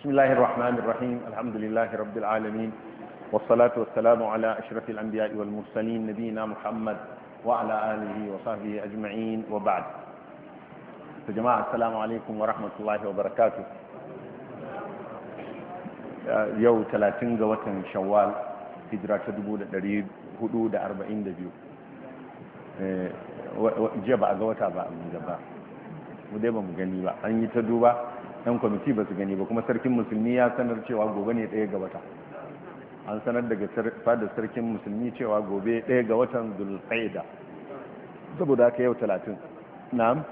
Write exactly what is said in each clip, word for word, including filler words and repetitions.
بسم الله الرحمن الرحيم الحمد لله رب العالمين والصلاة والسلام على أشرف الأنبياء والمرسلين نبينا محمد وعلى آله وصحبه أجمعين وبعد. جماعة السلام عليكم ورحمة الله وبركاته. يوم ثلاثين قوة شوال هجرة دبودة دريد حدود أربعين دبيو جبع قوة أبا من جبع وديبا مغنيبا أن يتدوبا yan kwamiti ba su gani ba, kuma sarkin musulmi ya sanar cewa gobe ne ɗaya ga wata. An sanar daga fadar sarkin musulmi cewa gobe ɗaya ga watan zulqaida, saboda haka yau talatin. Na'am.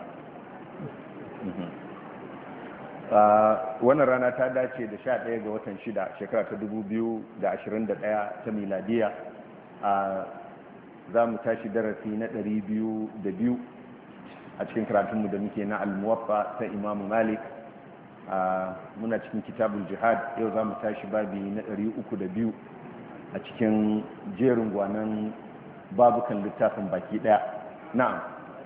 Wannan rana ta dace da sha ɗaya ga watan shida shekara ta dubu biyu da ashirin da ɗaya ta miladiya. Za mu tashi darasi na ɗari biyu da biyu a cikin karatunmu da muke na al-muwaffa ta imamu malik. Muna cikin kitabul jihad. Yau za mu tashi babi na ɗari uku da biyu a cikin jerin gwanan babukan littafin baki ɗaya. Na'am.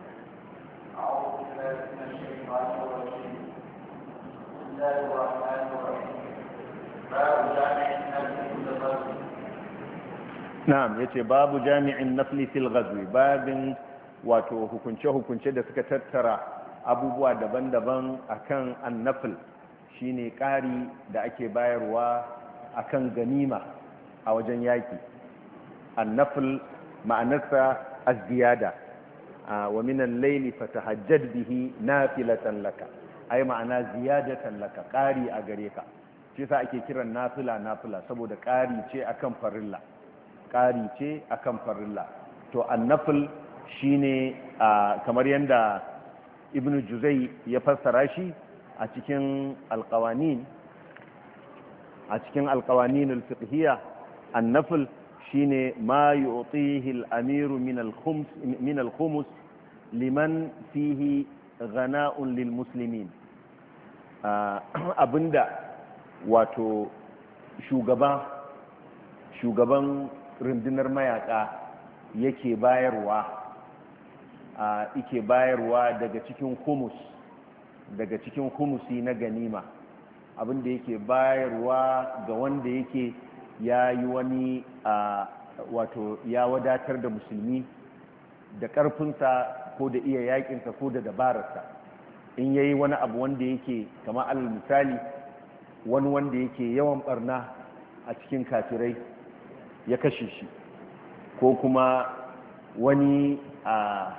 Na'am, yace babu jami'in nafli fil ghazwi, babin wato hukunce-hukunce da suka tattara abubuwa daban-daban akan annafil, shine ƙari da ake bayarwa akan ganima a wajen yaki. Annafil ma'anarsa az-ziyada, wa min al-layli fatahajjad bihi nafilatan laka, ai ma'ana ziyadatan laka, ƙari a gare ka. Shi yasa ake kiran nafila nafila, saboda ƙari ce akan farilla, ƙari ce akan farilla. To annafil shine kamar yanda ibnu juzai ya fassara shi a cikin alqawanin a cikin alqawanin alfiqhiyya. annafl shine ma yu'tihi al-amiru min al-khums min al-khumus liman fihi ghana'un lil muslimin, abinda wato shugaba shugaban rundunar mayaka yake bayarwa ike bayarwa daga cikin humus daga cikin humusi na ganima, abinda yake bayarwa ga wanda yake ya yi wani wato ya wadatar da musulmi da ƙarfinsa ko da iya yakinsa ko da dabararsa. In yayi wani abu wanda yake kama alal misali wani wanda yake yawan barna a cikin kafirai ya kashe shi, ko kuma wani a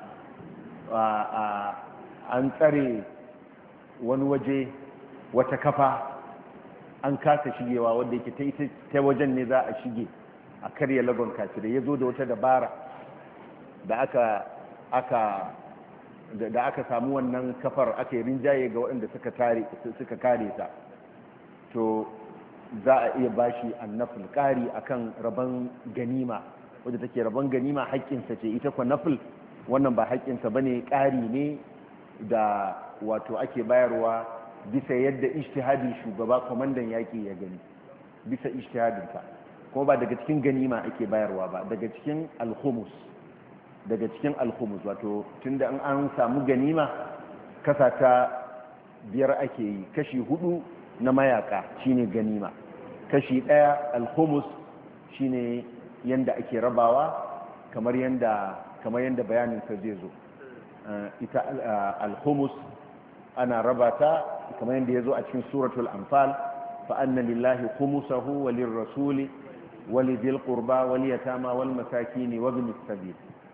an tsare wani waje wata kafa an kasa shigewa wanda yake ta ta wajen ne za a shige a karya lagon kafirai, ya zo da wata dabara da aka aka da aka samu wannan kafar aka yi rinjaye ga waɗanda suka tare suka kare ta, to za a iya bashi annafil, ƙari akan rabon ganima wadda take rabon ganima haƙƙinsa ce. Ita kwa nafil wannan ba haƙƙinsa bane, ƙari ne da wato ake bayarwa bisa yadda ijtihadin shugaba kwamandan yaƙi ya gani, bisa ijtihadinsa, kuma ba daga cikin ganima ake bayarwa ba, daga cikin alhumus daga cikin alhumus wato tunda an an samu ganima kasa ta biyar ake yi, kashi hudu na mayaka shine ganima, kashi daya alhumus shine yanda ake rabawa kamar yanda kamar yanda bayanin sa zai zo. Ita alhumus ana rabata kamar yanda yazo a cikin suratul anfal, fa anna lillahi khumsahu walin rasuli walidhil qurba wal yatama wal masakin wa ibn sabil.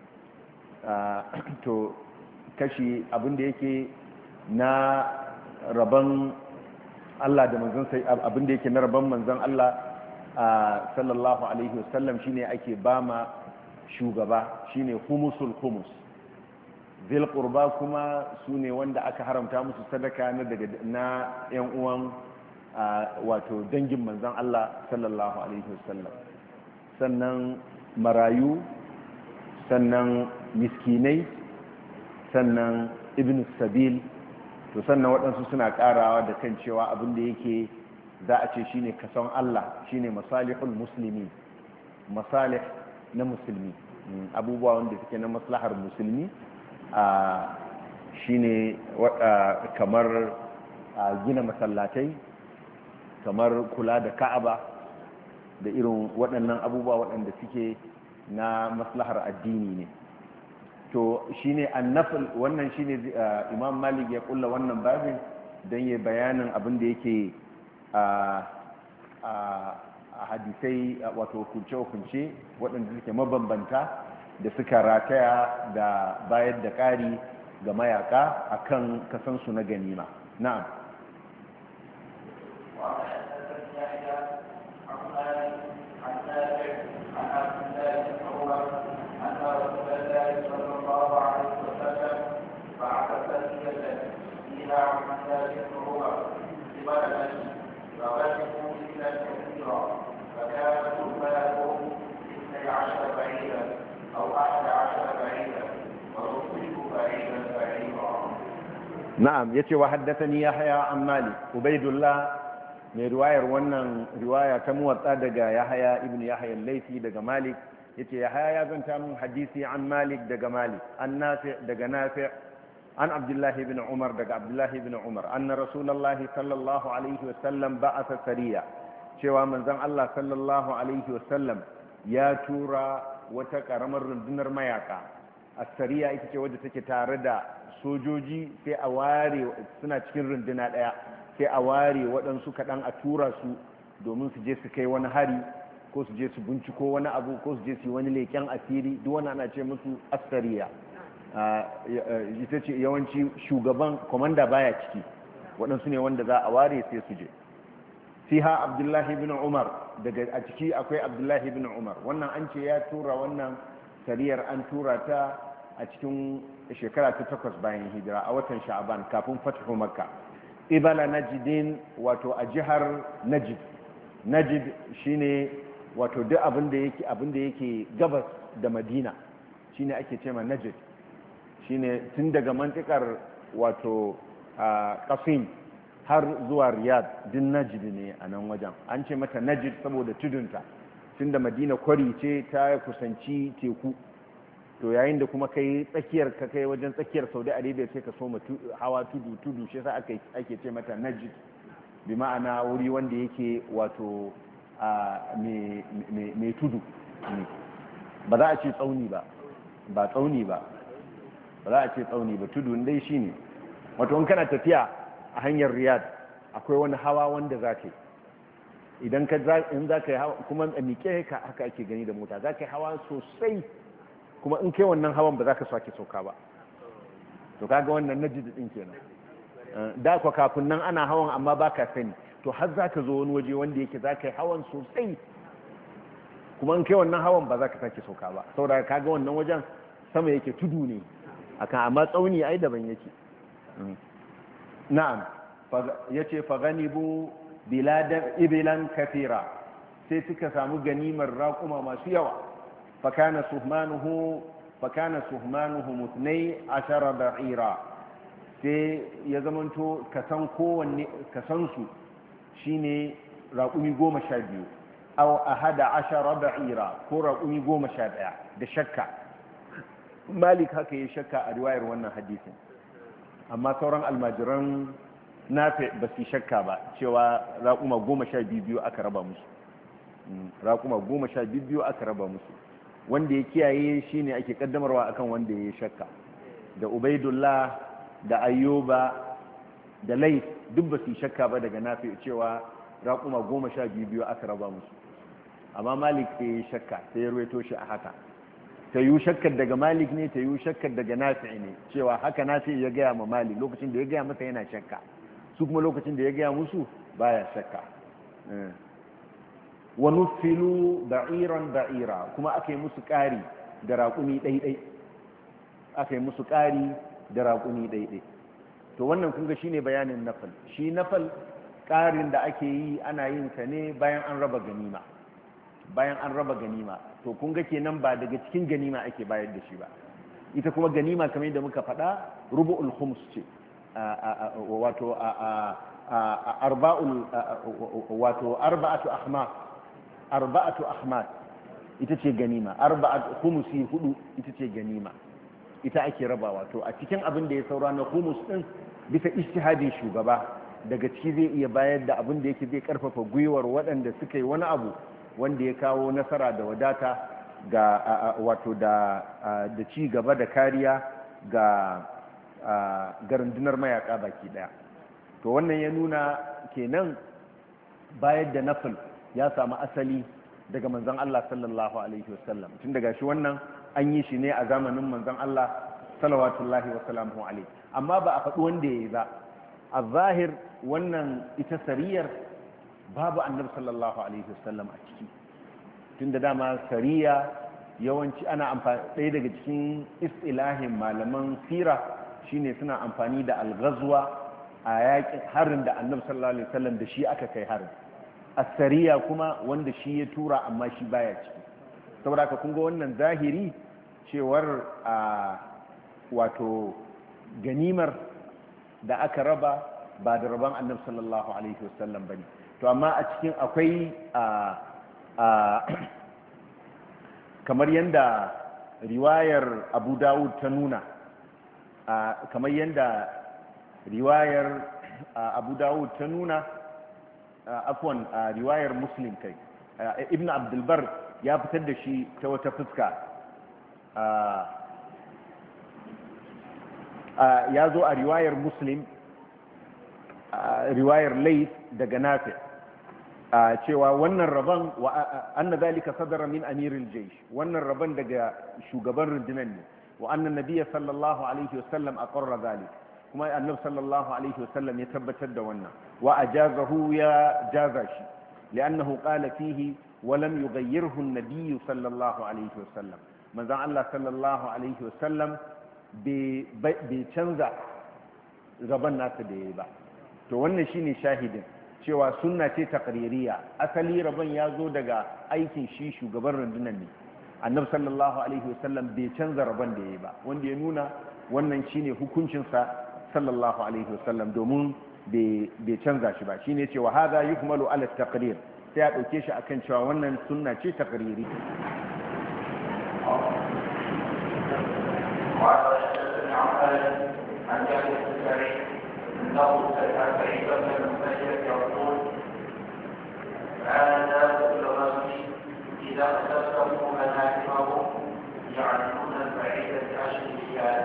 To kashi abinda yake na rabon Allah da manzon sai abinda yake na rabon manzon Allah sallallahu alaihi wasallam shine ake bama shugaba, shine humusul humus. Zil qurba kuma sune wanda aka haramta musu sadaka na daga na yan uwan wato dangin manzon Allah sallallahu alaihi wasallam. Sannan marayu, sannan miskinai, sannan ibn sabil. To sannan waɗansu suna ƙarawa da kan cewa abin da yake za a ce shine kason Allah, shine masalihul muslimi, masalih na musulmi, abubuwa wanda suke na maslahar musulmi, shine kamar gina masallatai kamar kula da ka'aba da irin waɗannan abubuwa waɗanda suke na maslahar addini ne. to shine annafil wannan shine imam malik ya kulla wannan babin don ya bayanin abin da yake a hadisai wato hukunce-hukunce waɗanda suke mabambanta da suka rataya da bayar da ƙari ga mayaka akan kasansu na ganima. na'am na'am yace wa haddathani yahya an malik ubaidullah mai riwayar wannan riwaya ta muwatta daga yahya ibn yahya al-laythi daga malik yace yahya ya zanta min hadisi an malik daga malik an nafi daga nafi an abdullah ibn umar daga abdullah ibn umar anna rasulullah sallallahu alaihi wasallam ba'atha sariya cewa manzon Allah sallallahu alaihi wasallam ya tura wata karamar rundunar mayaka as-sariya ita ce wadda take tare da sojoji sai a ware suna cikin runduna daya sai a ware waɗansu kaɗan a tura su domin su je su kai wani hari ko su je su binciko wani abu ko su je su yi wani leƙen asiri duk wani ana ce musu asariya ita ce yawanci shugaban komanda baya ciki waɗansu ne wanda za a ware sai su je fiha abdullahi bin umar daga a ciki akwai abdullahi bin umar wannan an ce ya tura wannan sariyar an tura ta a cikin shekara ta takwas bayan hijira a watan sha'aban kafin fatihu makka ibala najidin wato a jihar najid najid shine wato duk abin da yake abin da yake gabas da madina shine ake cewa najid shine tun daga mantikar wato qasim har zuwa riyadh din najid ne a nan wajen an ce mata najid saboda tudunta tunda madina kwari ce ta kusanci teku to yayin da kuma kai tsakiyar ka kai wajen tsakiyar saudi arabia sai ka so hawa tudu tudu shi yasa ake ake ce mata najid bi ma'ana wuri wanda yake wato mai tudu ba za a ce tsauni ba ba tsauni ba ba za a ce tsauni ba tudu dai shine wato in kana tafiya a hanyar riyadh akwai wani hawa wanda za ka yi idan ka in za ka yi hawa kuma a miƙe haka ake gani da mota za ka yi hawa sosai kuma in kai wannan hawan ba za ka sake sauka ba to kaga wannan najid din kenan da kwa kafin nan ana hawan amma ba ka sani to har za ka zo wani waje wanda yake za ka yi hawan sosai kuma in kai wannan hawan ba za ka sake sauka ba saboda kaga wannan wajen sama yake tudu ne akan amma tsauni ai daban yake na'am yace fa ganibu biladan ibilan kathira sai suka samu ganimar raƙuma masu yawa fakana suhmanuhu fakana suhmanuhu mutnai ashara ba'ira sai ya zamanto kasan kowanne kasan su shine raƙumi goma sha biyu aw ahada ashara ba'ira ko raƙumi goma sha ɗaya da shakka malik haka ya shakka a riwayar wannan hadisin amma sauran almajiran nafi ba su shakka ba cewa raƙuma goma sha biyu aka raba musu raƙuma goma sha biyu aka raba musu wanda ya kiyaye shine ake kaddamarwa akan wanda ya shakka da ubaidullah da ayyuba da lais duk ba su shakka ba daga nafi cewa raƙuma goma sha biyu aka raba musu amma malik sai ya shakka sai ya ruwaito shi a haka ta yi shakkar daga malik ne ta yi shakkar daga nafi ne cewa haka nafi ya gaya ma malik lokacin da ya gaya masa yana shakka su kuma lokacin da ya gaya musu baya shakka wa nufilu da'iran da'ira kuma aka yi musu ƙari da raƙumi ɗaiɗai aka yi musu ƙari da raƙumi ɗaiɗai to wannan kunga shine bayanin nafal shi nafal ƙarin da ake yi ana yin sa ne bayan an raba ganima bayan an raba ganima to kunga kenan ba daga cikin ganima ake bayar da shi ba ita kuma ganima kamar yadda muka faɗa rubu'ul khums ce wato arba'ul wato arba'atu ahmas arba'atu ahmad ita ce ganima arba'atu khumusi hudu ita ce ganima ita ake rabawa to a cikin abin da ya saura na khumus din bisa ijtihadin shugaba daga ciki zai iya bayar da abin da yake zai karfafa gwiwar waɗanda suka yi wani abu wanda ya kawo nasara da wadata ga wato da da ci gaba da kariya ga ga rundunar mayaka baki daya to wannan ya nuna kenan bayar da nafil ya samu asali daga manzon Allah sallallahu alaihi wasallam tun daga shi wannan an yi shi ne a zamanin manzon Allah salawatullahi wa salamuhu alaihi amma ba a faɗi wanda yayi ba a zahir wannan ita sariyar babu annabi sallallahu alaihi wasallam a ciki tunda dama sariya yawanci ana amfani ɗaya daga cikin istilahin malaman sira shine suna amfani da al-ghazwa a yakin harin da annabi sallallahu alaihi wasallam da shi aka kai harin as-sariya kuma wanda shi ya tura amma shi baya ciki saboda haka kun ga wannan zahiri cewar a wato ganimar da aka raba ba da raban annabi sallallahu alaihi wasallam bane to amma a cikin akwai a a kamar yanda riwayar Abu Dawud ta nuna kamar yanda riwayar Abu Dawud ta nuna afwan riwayar Muslim kai Ibn Abdul Bar ya fitar da shi ta wata fuska ya zo a riwayar Muslim riwayar Layth daga Nafi cewa wannan rabon wa anna zalika sadara min amiril jaysh wannan rabon daga shugaban rundunar ne wa anna nabiyya sallallahu alaihi wasallam aqarra zalik kuma annabi sallallahu alaihi wasallam ya tabbatar da wannan wa ajazahu ya jaza shi li'annahu qala fihi wa lam yughayyirhu an-nabiy sallallahu alaihi wasallam manzon Allah sallallahu alaihi wasallam bai canza rabon nasa da yayi ba to wannan shine shahidin cewa sunna ce taqririya asali rabon ya zo daga aikin shi shugaban rundunar ne annabi sallallahu alaihi wasallam bai canza rabon da yayi ba wanda ya nuna wannan shine hukuncin sa sallallahu alaihi wasallam domin bai canza shi ba shine cewa hada yukmalu ala taqrir sai ya dauke shi akan cewa wannan sunna ce taqriri عن جابر بن سعيد انه سمع سعيد بن المسيب يقول كان الناس في الغزو اذا اقتسموا مناكبهم يعلمون البعيد بعشر رجال.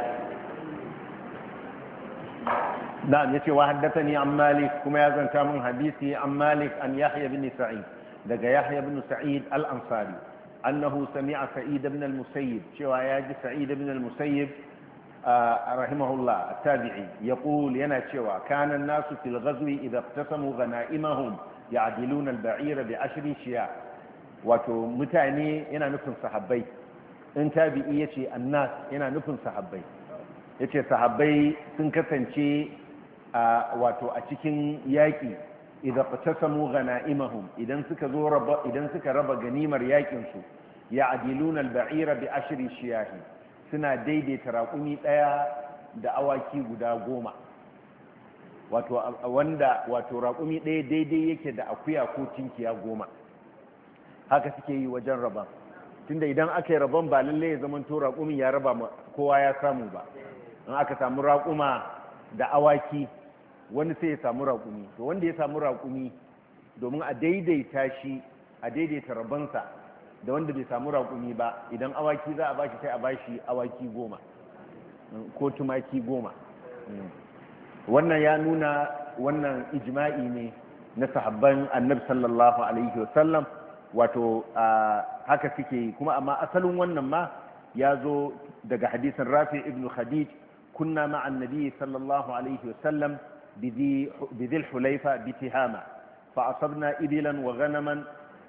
نعم يتي وحدثني عن مالك كما يزن من حديثي عن مالك عن يحيى بن سعيد لقى يحيى بن سعيد الأنصاري أنه سمع سعيد بن المسيب شوى ياجي سعيد بن المسيب رحمه الله التابعي يقول ينا شوى كان الناس في الغزو إذا اقتسموا غنائمهم يعدلون البعير بعشر شياء wato mutane yana nufin sahabbai in tabi'i yace annas yana nufin sahabbai yace sahabbai sun kasance wato a cikin yaki idza qatasamu ghanaimahum idan suka zo raba idan suka raba ganimar yakin su ya'diluna al-ba'ira bi ashri shiyahi suna daidaita raƙumi ɗaya da awaki guda goma wato wanda wato raƙumi ɗaya daidai yake da akuya ko tinkiya goma haka suke yi wajen rabon tunda idan aka yi rabon ba lallai ya zama to raƙumi ya raba kowa ya samu ba in aka samu raƙuma da awaki wani sai ya samu raƙumi to wanda ya samu raƙumi domin a daidaita shi a daidaita rabonsa da wanda bai samu raƙumi ba idan awaki za a bashi sai a bashi awaki goma ko tumaki goma wannan ya nuna wannan ijma'i ne na sahabban annabi sallallahu alaihi wasallam wato haka suke kuma amma asalin wannan ma ya zo daga hadisin rafi ibn khadij kunna ma'an nabi sallallahu alaihi wasallam bidhil hulaifa bitihama fa asabna ibilan wa ghanaman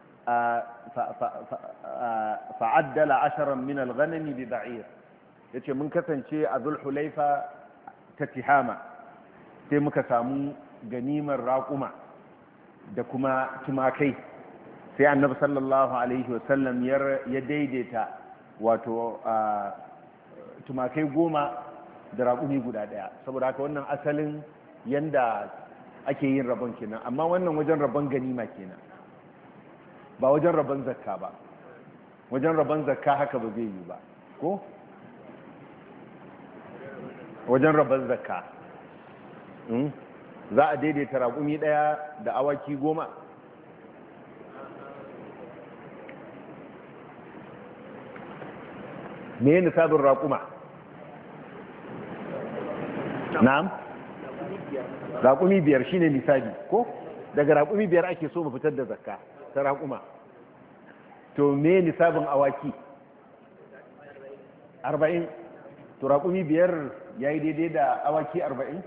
fa'addala asharan min al-ghanami bi ba'ir yace mun kasance a zulhulaifa ta tihama sai muka samu ganimar raƙuma da kuma tumakai sai annabi sallallahu alaihi wasallam ya daidaita wato tumakai goma da raƙumi guda ɗaya saboda haka wannan asalin yanda ake yin rabon kenan amma wannan wajen rabon ganima kenan ba wajen rabon zakka ba wajen rabon zakka haka ba zai yi ba ko wajen rabon zakka za a daidaita raƙumi ɗaya da awaki goma? me ne nisabin raƙuma? na'am raƙumi biyar shine nisabi ko daga raƙumi biyar ake so mu fitar da zakka ta raƙuma. to me nisabin awaki? arba'in. to raƙumi biyar ya yi daidai da awaki arba'in?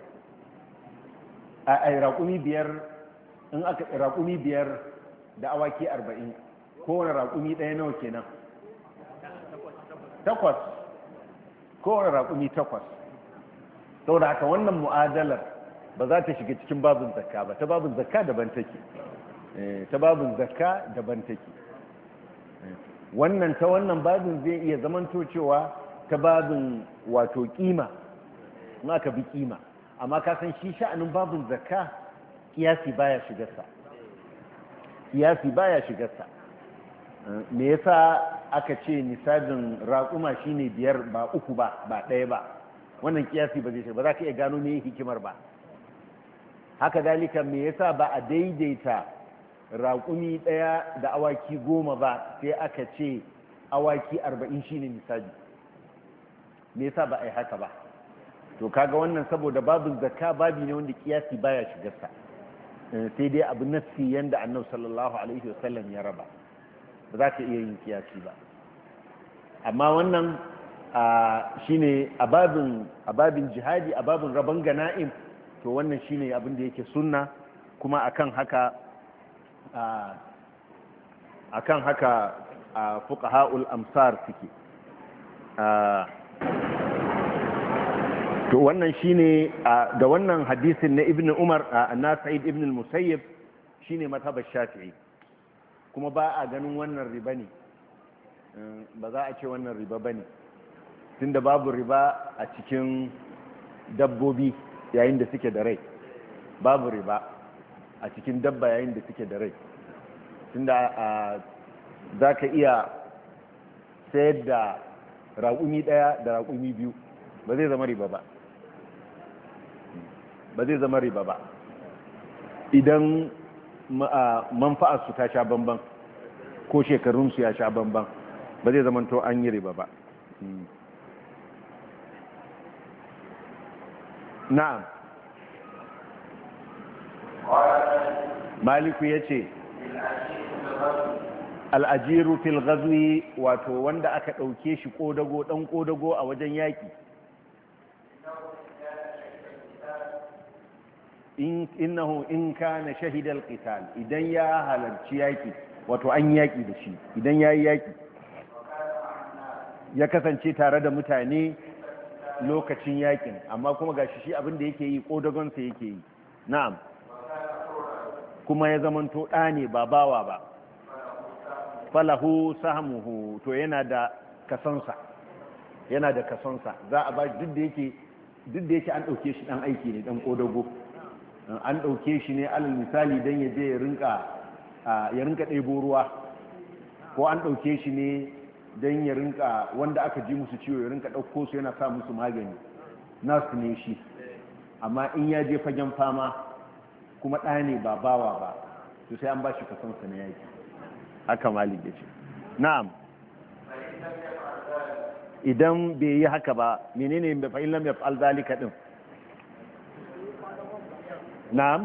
a raƙumi biyar in aka raƙumi biyar da awaki arba'in kowane raƙumi ɗaya nawa kenan? takwas. kowane raƙumi takwas. saboda haka wannan mu'adalar ba za ta shiga cikin babin zakka ba, ta babin zakka daban take ta babin zakka daban take wannan ta wannan babin zai iya zamanto cewa ta babin wato kima in aka bi kima, amma ka san shi sha'anin babin zakka kiyasi baya shigarsa kiyasi baya shigarsa me yasa aka ce nisabin raƙuma shine biyar ba uku ba ba ɗaya ba, wannan kiyasi ba zai shiga ba, za ka iya gano me hikimar ba. haka dalika me yasa ba a daidaita raƙumi ɗaya da awaki goma ba sai aka ce awaki arba'in shine nisabi, me yasa ba a yi haka ba? to kaga wannan saboda babin zakka babi ne wanda kiyasi baya shigarsa, sai dai abu nassi yanda annabi sallallahu alaihi wasallam ya raba, ba za ka iya yin kiyasi ba. amma wannan shine a babin a babin jihadi, a babin rabon gana'im, to wannan shine abin da yake sunna, kuma akan haka akan haka fuqaha'ul amsar suke. to wannan shine da wannan hadisin na ibnu umar na sa'id ibn al-musayyib shine mazhabar shafi'i, kuma ba a ganin wannan riba ne, ba za a ce wannan riba bane tunda babu riba a cikin dabbobi yayin da suke da rai, babu riba a cikin dabba yayin da suke da rai, tunda za ka iya sayar da raƙumi ɗaya da raƙumi biyu, ba zai zama riba ba ba zai zama riba ba idan manfa'arsu ta sha bamban ko shekarunsu ya sha bamban, ba zai zama to an yi riba ba. na'am maliku ya ce al'ajiru fil ghazwi, wato wanda aka ɗauke shi ƙodago ɗan ƙodago a wajen yaƙi, innahu in kana shahidal qital, idan ya halarci yaƙi, wato an yaƙi da shi, idan ya yi yaƙi ya kasance tare da mutane lokacin yaƙin, amma kuma gashi shi abin da yake yi ƙodagonsa yake yi. na'am kuma ya zamanto ɗa ne ba bawa ba, falahu sahmuhu, to yana da kasonsa, yana da kasonsa za a ba duk da yake duk da yake an ɗauke shi ɗan aiki ne, ɗan ƙodago, an ɗauke shi ne alal misali don ya je ya rinka ɗebo ruwa, ko an ɗauke shi ne don ya rinka wanda aka ji musu ciwo ya rinka ɗauko su yana sa musu magani, nasu ne shi, amma in ya je fagen fama kuma ɗa ne ba bawa ba, to sai an ba shi kasonsa na yaki, haka malik ya ce. na'am idan bai yi haka ba menene bai fa'in lam yaf'al zalika din? na'am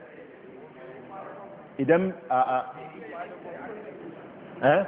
idan a a eh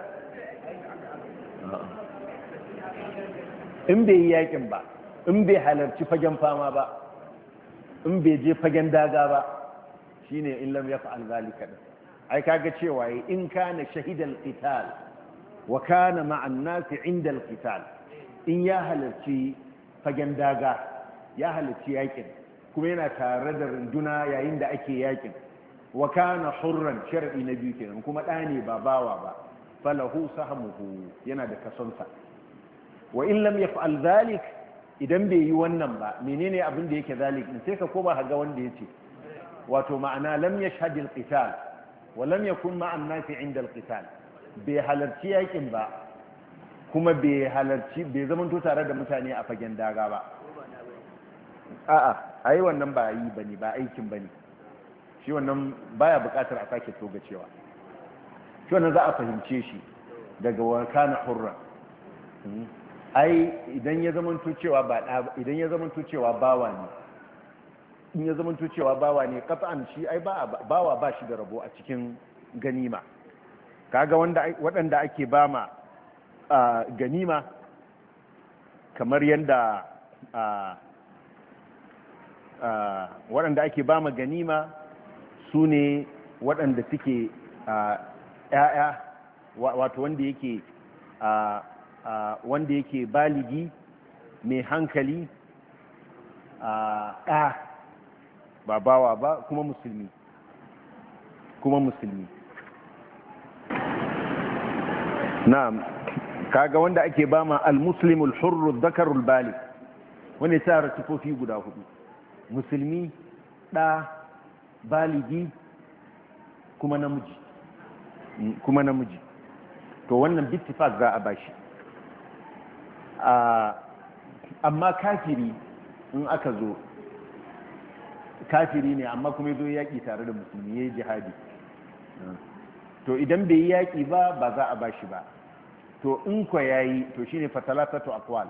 in bai yi yakin ba, in bai halarci fagen fama ba, in bai je fagen daga ba, shine in lam yaf'al zalika din. ai kaga cewa in kana shahidal qital wa kana ma'an nasi 'inda al-qital, in ya halarci fagen daga, ya halarci yakin kuma yana tare da runduna yayin da ake yakin, wa kana hurran, shar'i na biyu kenan, kuma ɗa ne ba bawa ba, falahu sahmuhu, yana da kasonsa. wa in lam yaf'al zalik, idan bai yi wannan ba, menene abin da yake zalik din? sai ka koma ga wanda yace, wato ma'ana lam yashhadil qital wa lam yakun ma'an nasi 'inda al-qital, bai halarci yakin ba kuma bai halarci bai zamanto tare da mutane a fagen daga ba. a'a ai wannan ba yi bane ba aikin bane shi wannan baya buƙatar a sake togacewa shi wannan za a fahimce shi daga wa kana hurra ai idan ya zamanto cewa ba idan ya zamanto cewa bawa ne in ya zamanto cewa bawa ne qat'an shi ai ba bawa ba shi da rabo a cikin ganima kaga wanda waɗanda ake bama ganima kamar yanda waɗanda ake bama ganima su ne waɗanda suke ‘ya'ya wato wanda yake wanda yake baligi mai hankali ɗa ba bawa ba kuma musulmi kuma musulmi na'am kaga wanda ake bama al-muslimul hurru dhakarul baligh wanda ya tsara sifofi guda hudu musulmi ɗa baligi kuma namiji kuma namiji to wannan bittifak za a bashi amma kafiri in aka zo kafiri ne amma kuma zo yaƙi tare da musulmi ya yi jihadi to idan bai yi yaƙi ba ba za a bashi ba to in kwa yayi to shine fatalatatu aqwal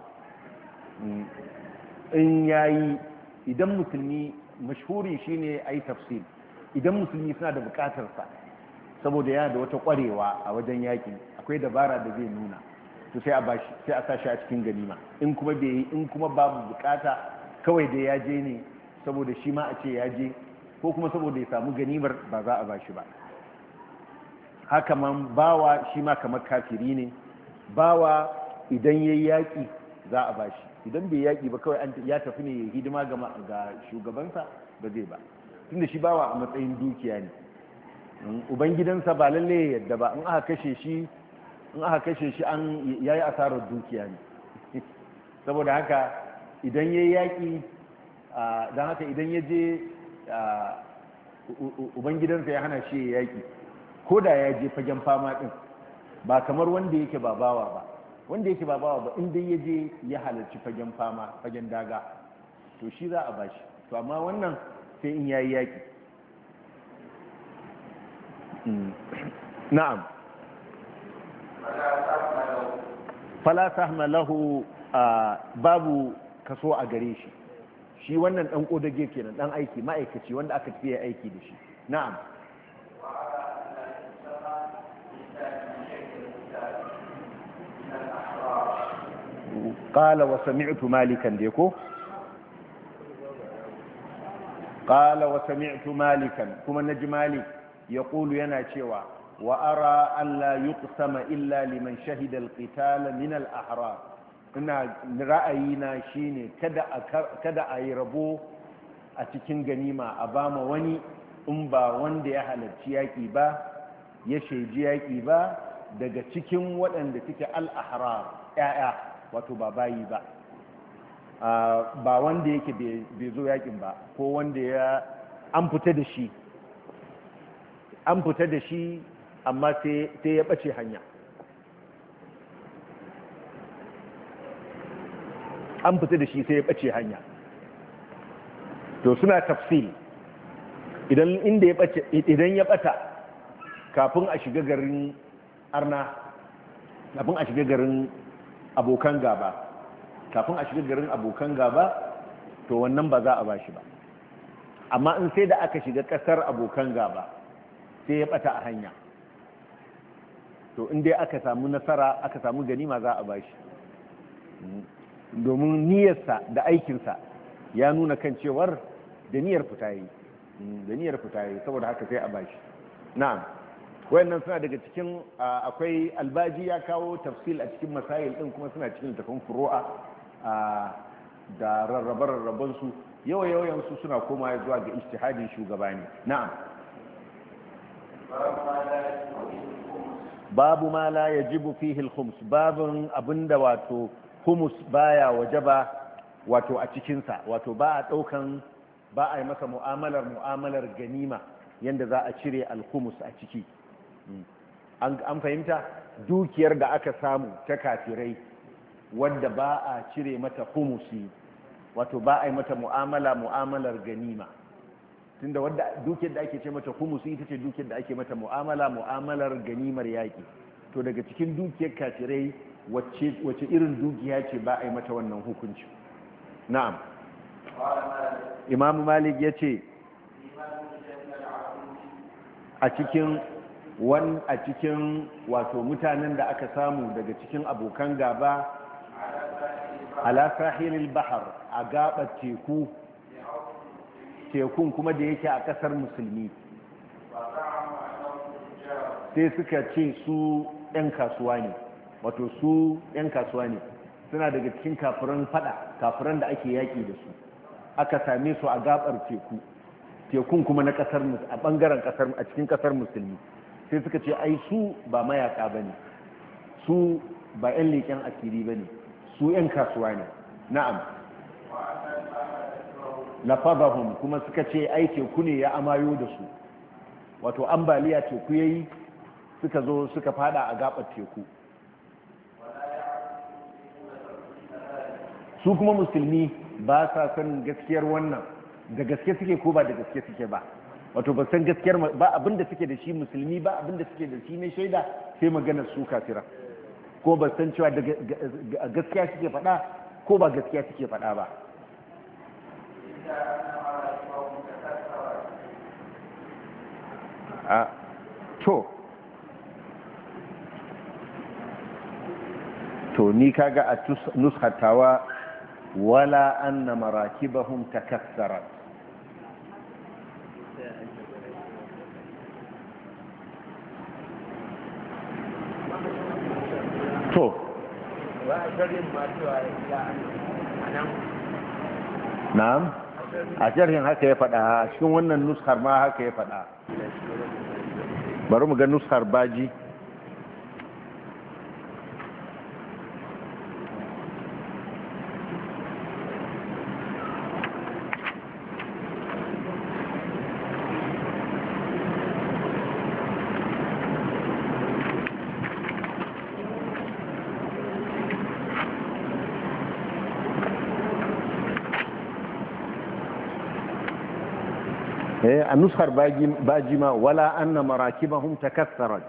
in yayi idan musulmi mashhuri shine ayi tafsir idan musulmi suna da bukatar sa saboda yana da wata kwarewa a wajen yaƙi akwai dabara da zai nuna to sai a bashi sai a sashi a cikin ganima in kuma bai in kuma babu bukata kawai da ya je ne saboda shi ma a ce ya je ko kuma saboda ya samu ganimar ba za a bashi ba haka man bawa shi ma kamar kafiri ne bawa idan yayi yaƙi za a bashi idan bai yaƙi ba kawai ya tafi ne hidima ga shugabansa ba zai ba tunda shi bawa a matsayin dukiya ne ubangidansa ba lalle ya yadda ba in aka kashe shi in aka kashe shi an yayi asarar dukiya ne saboda haka idan yayi yaƙi don haka idan ya je ubangidansa ya hana shi ya yaƙi ko da ya je fagen fama ɗin ba kamar wanda yake ba bawa ba wanda yake ba bawa ba inda ya je ya halarci fagen fama fagen daga to shi za a bashi to amma wannan sai in yayi yaƙi na'am fala sahma lahu babu kaso a gare shi shi wannan dan kodage kenan dan aiki ma'aikaci wanda aka tafiye aiki da shi na'am qala wa sami'tu malikan deko qala wa sami'tu malikan kuma naji malik yaqulu yana cewa wa ara an la yuqsama illa liman shahida al-qital min al-ahrar ina ra'ayina shine kada kada a yi rabo a cikin ganima a bama wani in ba wanda ya halarci yaki ba ya sheji yaki ba daga cikin waɗanda suke al-ahrar ƴaƴa wato ba bayi ba ba wanda yake bai zo yakin ba ko wanda ya an fita da shi an fita da shi amma sai ya ɓace hanya an fita da shi sai ya ɓace hanya to suna tafsil idan inda ya ɓace idan ya ɓata kafin a shiga garin arna kafin a shiga garin abokan gaba kafin a shiga garin abokan gaba to wannan ba za a ba shi ba amma in sai da aka shiga ƙasar abokan gaba sai ya ɓata a hanya to in dai aka samu nasara aka samu ganima za a bashi domin niyyarsa da aikinsa ya nuna kan cewar da niyyar fita yi da niyyar fita yi saboda haka sai a bashi na'am wayannan suna daga cikin akwai albaji ya kawo tafsil a cikin masail din kuma suna cikin tafin furu'a da rarrabe rarraben su yawa yawan su suna komawa zuwa ga ijtihadin shugaba ne na'am babu ma la yajibu fihi al-khums babun abinda wato humus baya wajaba wato a cikin sa wato ba a daukan ba a yi masa mu'amalar mu'amalar ganima yanda za a cire al-khums a ciki an an fahimta dukiyar da aka samu ta kafirai wanda ba a cire mata khumusi wato ba a yi mata mu'amala mu'amalar ganima tunda wadda dukiyar da ake ce mata humusi ita ce dukiyar da ake mata mu'amala mu'amalar ganimar yaƙi to daga cikin dukiyar kafirai wacce wacce irin dukiya ce ba a yi mata wannan hukunci na'am imam malik ya ce a cikin wan a cikin wato mutanen da aka samu daga cikin abokan gaba ala sahilil bahar a gabar teku tekun kuma da yake a kasar musulmi sai suka ce su 'yan kasuwa ne wato su 'yan kasuwa ne suna daga cikin kafiran fada kafiran da ake yaki da su aka same su a gabar teku tekun kuma na kasar a bangaren kasar a cikin kasar musulmi sai suka ce ai su ba mayaka bane su ba 'yan leƙen asiri bane su 'yan kasuwa ne na'am lafadahum kuma suka ce ai teku ne ya amayo da su wato ambaliya teku yayi suka zo suka fada a gabar teku su kuma musulmi ba sa san gaskiyar wannan da gaske suke ko ba da gaske suke ba wato ba san gaskiyar ba abinda suke da shi musulmi ba abinda suke da shi ne shaida sai maganar su kafira ko ba san cewa da gaskiya suke faɗa ko ba gaskiya suke faɗa ba a to to ni kaga a nushatawa wala anna marakibahum takassarat to na'am a jarhin haka ya faɗa a cikin wannan nuskar ma haka ya faɗa bari mu ga nuskar baji a nuskar baji ma wala anna marakibahum takassarat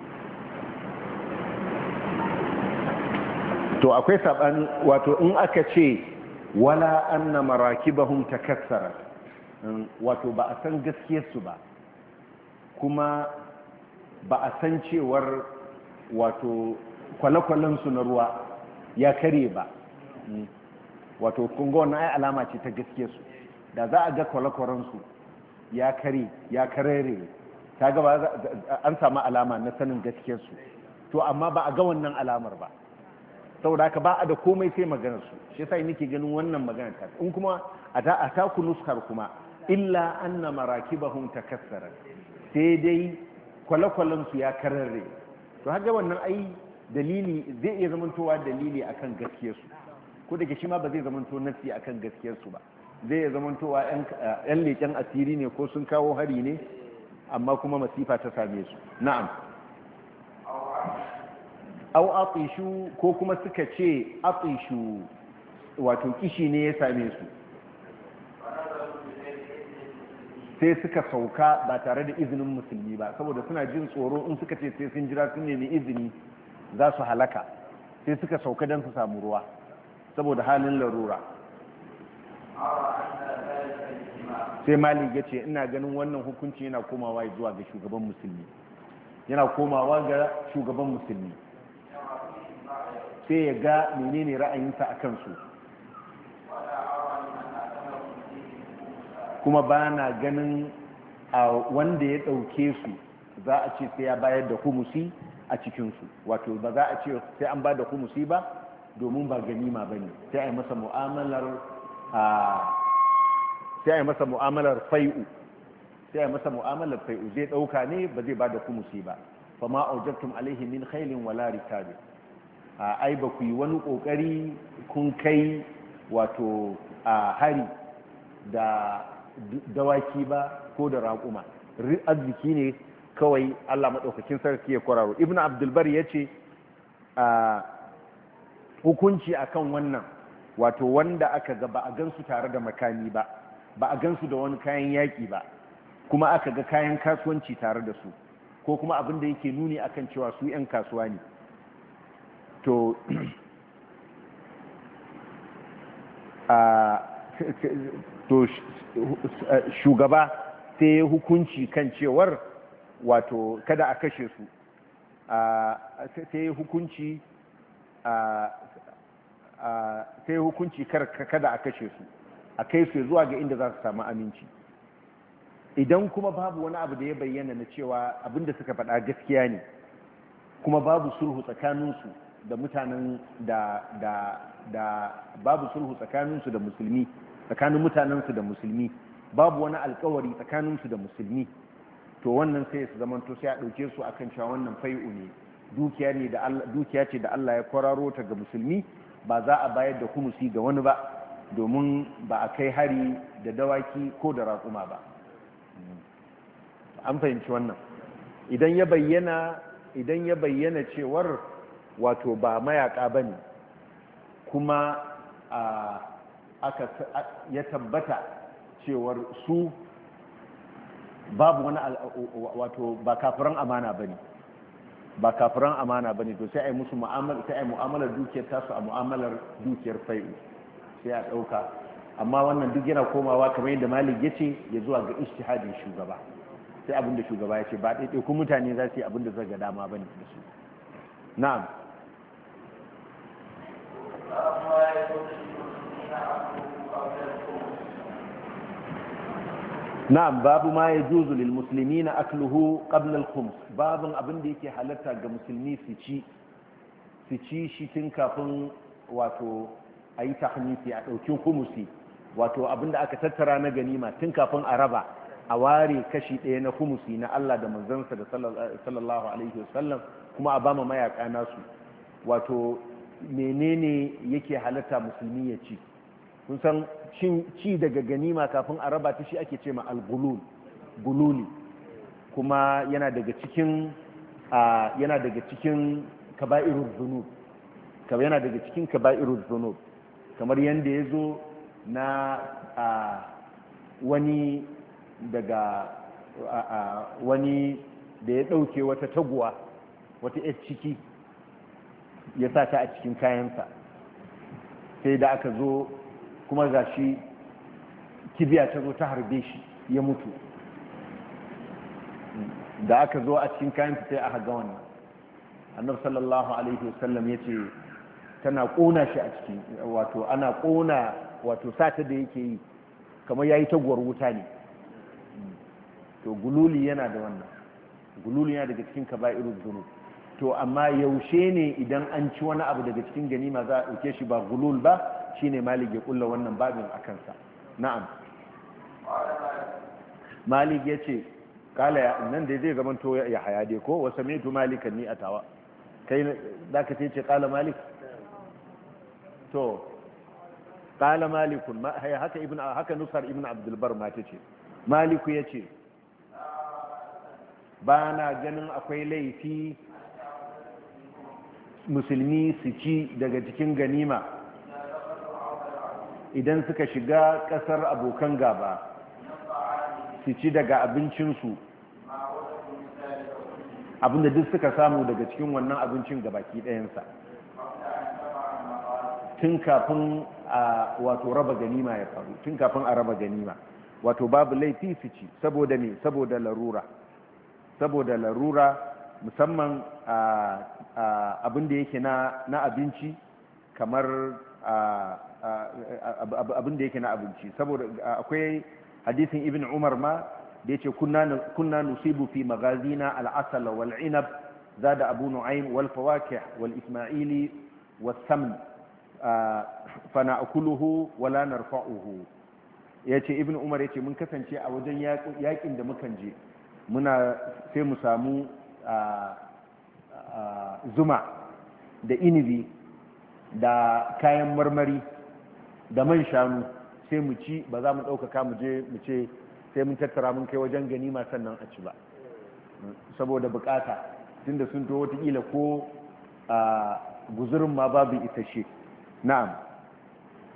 to akwai sabani wato in aka ce wala anna marakibahum takassarat wato ba a san gaskiyarsu ba kuma ba a san cewar wato kwale-kwalensu na ruwa ya kare ba wato kunga wannan ai alama ce ta gaskiyarsu da za a ga kwale-kwalensu ya kare ya karere ta gaba an samu alama na sanin gaskiyarsu to amma ba a ga wannan alamar ba saboda haka ba a da komai sai maganarsu shi yasa nake ganin wannan maganar ta in kuma a ta a taku nuskar kuma illa anna marakibahum takassarat sai dai kwale-kwalen su ya karare to haka wannan ai dalili zai iya zamantowa dalili akan gaskiyarsu ko da ke shi ma ba zai zamanto nasi akan gaskiyarsu ba zai ya zamantowa 'yan leƙen asiri ne ko sun kawo hari ne amma kuma masifa ta same su na'am au atishu ko kuma suka ce atishu wato kishi ne ya same su sai suka sauka ba tare da izinin musulmi ba saboda suna jin tsoro in suka ce sai sun jira sun nemi izini za su halaka sai suka sauka don su samu ruwa saboda halin larura sai malik ya ce ina ganin wannan hukunci yana komawa zuwa ga shugaban musulmi yana komawa ga shugaban musulmi sai ya ga menene ra'ayinsa a kansu kuma ba na ganin a wanda ya ɗauke su za a ce sai ya bayar da humusi a cikinsu wato ba za a ce sai an ba da humusi ba domin ba ganima ba ne sai a yi masa mu'amalar a sai a yi masa mu'amalar fai'u sai a yi masa mu'amalar fai'u zai ɗauka ne ba zai ba da kumusi ba fa ma aujabtum alaihi min khailin wala rikabi a ai ba ku yi wani kokari kun kai wato a hari da dawaki ba ko da raƙuma arziki ne kawai Allah madaukakin sarki ya kwararo ibnu abdul bar yace a hukunci akan wannan wato wanda aka ga ba a gansu tare da makami ba ba a gansu da wani kayan yaƙi ba kuma aka ga kayan kasuwanci tare da su ko kuma abin da yake nuni akan cewa su 'yan kasuwa ne to to shugaba sai hukunci kan cewar wato kada a kashe su sai hukunci sai hukunci kada a kashe su a kai su zuwa ga inda za su samu aminci idan kuma babu wani abu da ya bayyana na cewa abinda suka faɗa gaskiya ne kuma babu sulhu tsakaninsu da mutanen da da da babu sulhu tsakaninsu da musulmi tsakanin mutanensu da musulmi babu wani alkawari tsakaninsu da musulmi to wannan sai su zamanto sai a ɗauke su akan cewa wannan fai'u ne dukiya ne da Allah dukiya ce da Allah ya kwararo ta ga musulmi ba za a bayar da humusi ga wani ba domin ba a kai hari da dawaki ko da raƙuma ba an fahimci wannan idan ya bayyana idan ya bayyana cewar wato ba mayaka bane kuma aka ya tabbata cewar su babu wani wato ba kafiran amana bane ba kafiran amana bane to sai ai musu mu'amala sai ai mu'amalar dukiyar tasu a mu'amalar dukiyar fai'u sai a dauka amma wannan duk yana komawa kamar yadda Malik yace ya zuwa ga ijtihadin shugaba sai abinda shugaba yace ba dai ku mutane za su yi abinda zai ga dama bane da su na'am na'am babu ma yajuzu lil muslimina akluhu qabla al khums babun abin da yake halatta ga musulmi su ci su ci shi tun kafin wato ayi tahmisi a daukin khumusi wato abin da aka tattara na ganima tun kafin a raba a ware kashi ɗaya na khumusi na Allah da manzansa da sallallahu alaihi wasallam kuma a bama mayaka nasu wato menene yake halatta musulmi ya ci kun san ci daga ganima kafin a raba ta shi ake ce ma al-gulul gululi kuma yana daga cikin yana daga cikin kaba'irul dhunub kamar yana daga cikin kaba'irul dhunub kamar yanda yazo na wani daga wani da ya dauke wata taguwa wata yar ciki ya sa ta a cikin kayansa sai da aka zo kuma ga shi kibiya ta zo ta harbe shi ya mutu da aka zo a cikin kayansa sai aka ga wannan annabi sallallahu alaihi wasallam ya ce tana kona shi a ciki wato ana kona wato sata da yake yi kamar yayi tagwar wuta ne to gululi yana da wannan gululi yana daga cikin kaba'irul dhunub to amma yaushe ne idan an ci wani abu daga cikin ganima za a ɗauke shi ba gulul ba shine malik ya kulla wannan babin a kansa na'am malik ya ce kala ya nan da zai gaban to ya haya dai ko wasa metu malikan ni a tawa kai za ka ce kala malik to kala malikun haka ibn haka nusar ibn abdulbar ma ta ce maliku ya ce ba na ganin akwai laifi musulmi su ci daga cikin ganima idan suka shiga kasar abokan gaba su ci daga abincinsu abinda duk suka samu daga cikin wannan abincin gabaki ɗayansa tun kafin a wato raba ganima ya faru tun kafin a raba ganima wato babu laifi su ci saboda me saboda larura saboda larura musamman abin da yake na abinci kamar abin da yake na abinci saboda akwai hadisin ibn umar ma da yace kunna nusibu fi magazina al-asal wal inab zada abu nu'aym wal fawakih wal isma'ili was samn fa na'kuluhu wa la narfa'uhu yace ibn umar yace mun kasance a wajen yakin da mukan je muna sai mu samu zuma da inibi da kayan marmari da man shanu sai mu ci ba za mu ɗaukaka mu je mu ce sai mun tattara mun kai wajen ganima sannan a ci ba saboda bukata tunda sun to watakila ko guzurin ma babu isasshe na'am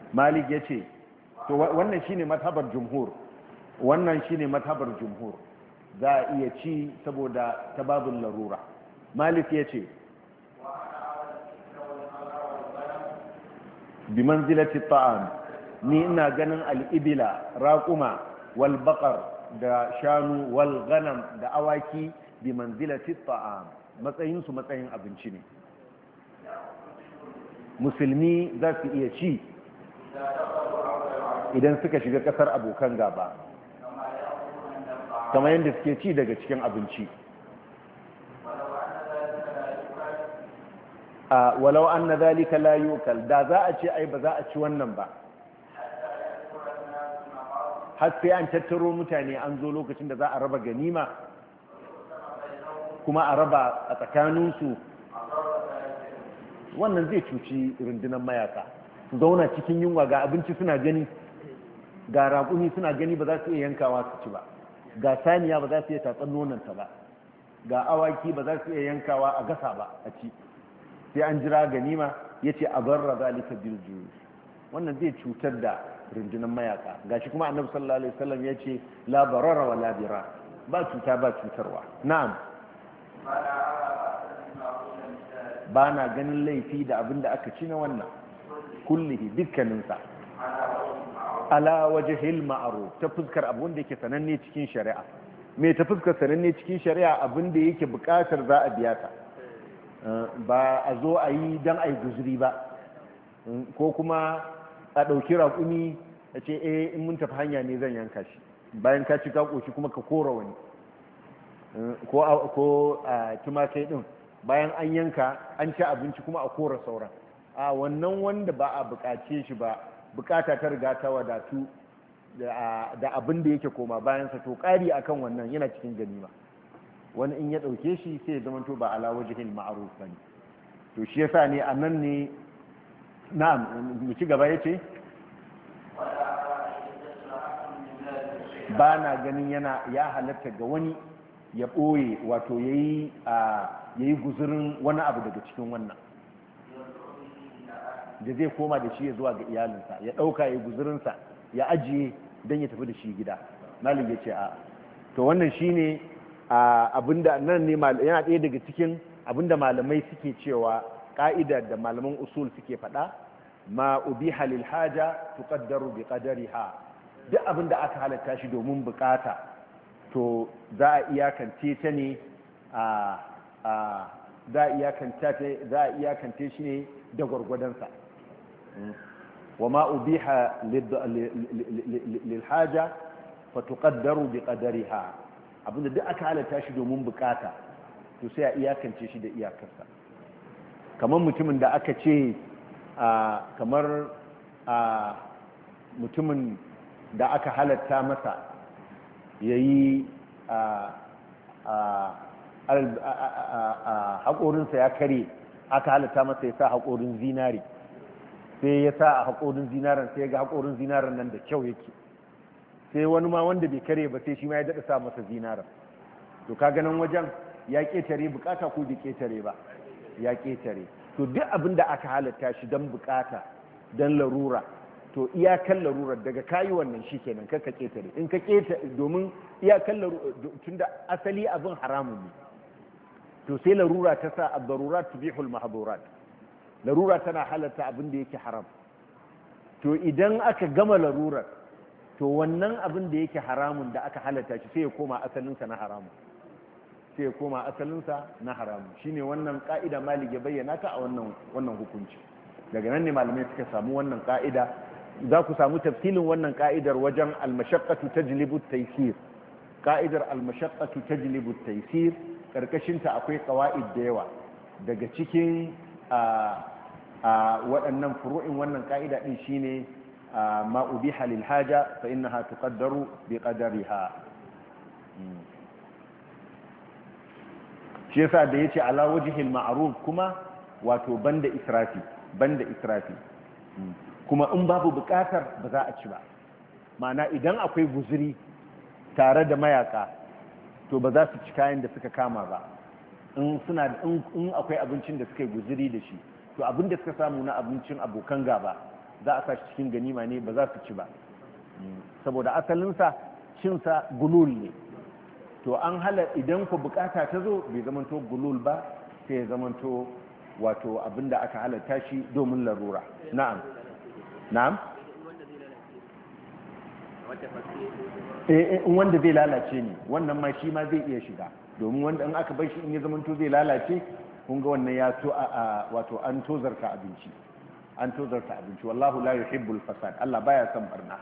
malik ya ce to wannan shine mazhabar jumhur wannan shine mazhabar jumhur za a iya ci saboda tababul larura. malik ya ce bi manzilati ta'am ni ina ganin al-ibila raquma wal baqar da shanu wal ghanam da awaki bi manzilati ta'am matsayin su matsayin abinci ne musulmi za su iya ci idan suka shiga kasar abokan gaba kamar yadda suke ci daga cikin abinci a walau an na zalika la yukal da za a ce ai ba za a ci wannan ba har sai an tattaro mutane an zo lokacin da za a raba ganima kuma a raba a tsakaninsu wannan zai cuci rundunar mayaka su zauna cikin yunwa ga abinci suna gani ga raƙumi suna gani ba za su iya yankawa su ci ba ga saniya ba za su iya tatsan nonanta ba ga awaki ba za su iya yankawa a gasa ba a ci sai an jira ganima ya ce a barra zalika bil juyush wannan zai cutar da rundunar mayaka gashi kuma annabi sallallahu alaihi wasallam ya ce la barara wa la dira ba cuta ba cutarwa na'am ba na ganin laifi da abin da aka ci na wannan kullihi dukkaninsa ala wajhil ma'ruf ta fuskar abin da yake sananne cikin shari'a me ta fuskar sananne cikin shari'a abin da yake bukatar za a biya ta ba a zo a yi dan a yi guzuri ba ko kuma a ɗauki raƙumi a ce eh in mun tafi hanya ne zan yanka shi bayan ka ci ka ƙoshi kuma ka kora wani ko a tumakai ɗin bayan an yanka an ci abinci kuma a kora sauran a wannan wanda ba a bukace shi ba bukata ta riga ta wadatu da abin da yake koma bayansa to ƙari akan wannan yana cikin ganima wani in ya ɗauke shi sai ya zama to ba ala wajhil ma'ruf bane to shi yasa ne anan ne na'am mu ci gaba yace ba na ganin yana ya halatta ga wani ya ɓoye wato yayi a yayi guzurin wani abu daga cikin wannan da zai koma da shi ya zuwa ga iyalinsa ya ɗauka ya guzurinsa ya ajiye don ya tafi da shi gida malik ya ce a to wannan shi ne abinda nan ne yana ɗaya daga cikin abinda malamai suke cewa ƙa'idar da malaman usul suke faɗa ma ubiha lil haja tuqaddaru bi qadariha duk abinda aka halatta shi domin bukata to za a iyakance ta ne a za a iyakance shi ne da gwargwadonsa wa ma ubiha lil haja fa tuqaddaru bi qadariha abinda duk aka halatta shi domin bukata to sai a iyakance shi da iyakarsa kamar mutumin da aka ce kamar mutumin da aka halatta masa yayi haƙorinsa ya kare aka halatta masa ya sa haƙorin zinari sai ya sa a haƙorin zinaran sai ya ga haƙorin zinaran nan da kyau yake sai wani ma wanda bai kare ba sai shi ma ya daɗa sa masa zinaran to ka ganin wajen ya ƙetare bukata ko bai ƙetare ba ya ƙetare to duk abin da aka halatta shi don bukata don larura to iyakan larurar daga kayi wannan shi kenan ka ƙetare in ka ƙetare domin iyakan larura tunda asali abin haramun ne to sai larura ta sa ad-darurat tubihul mahdurat larura tana halatta abin da yake haram to idan aka gama larurar to wannan abin da yake haramun da aka halatta shi sai ya koma asalinsa na haramun sai ya koma asalinsa na haramun shine wannan ka'ida malik ya bayyana ta a wannan wannan hukunci daga nan ne malamai suka samu wannan ka'ida za ku samu tafsilin wannan ka'idar wajen al-mashaqqatu tajlibu at-taysir ka'idar al-mashaqqatu tajlibu at-taysir karkashin ta akwai qawaid da yawa daga cikin a waɗannan furu'in wannan ka'ida din shine ma ubiha lil haja fa innaha tuqaddaru bi qadariha shi yasa da yace ala wajhil ma'ruf kuma wato banda israfi banda israfi kuma in babu bukatar ba za a ci ba ma'ana idan akwai guzuri tare da mayaka to ba za su ci kayan da suka kama ba in suna in akwai abincin da suka yi guzuri da shi to abin da suka samu na abincin abokan gaba za a sa shi cikin ganima ne ba za su ci ba saboda asalinsa cinsa gulul ne to an hala idan ku bukata ta zo bai zamanto gulul ba sai ya zamanto wato abinda aka halatta shi domin larura na'am na'am eh wanda zai lalace ne wannan ma shi ma zai iya shiga domin wanda in aka bar shi in ya zamanto zai lalace kun ga wannan ya to a wato an tozarta abinci an tozarta abinci wallahu la yuhibbul fasad Allah baya son barna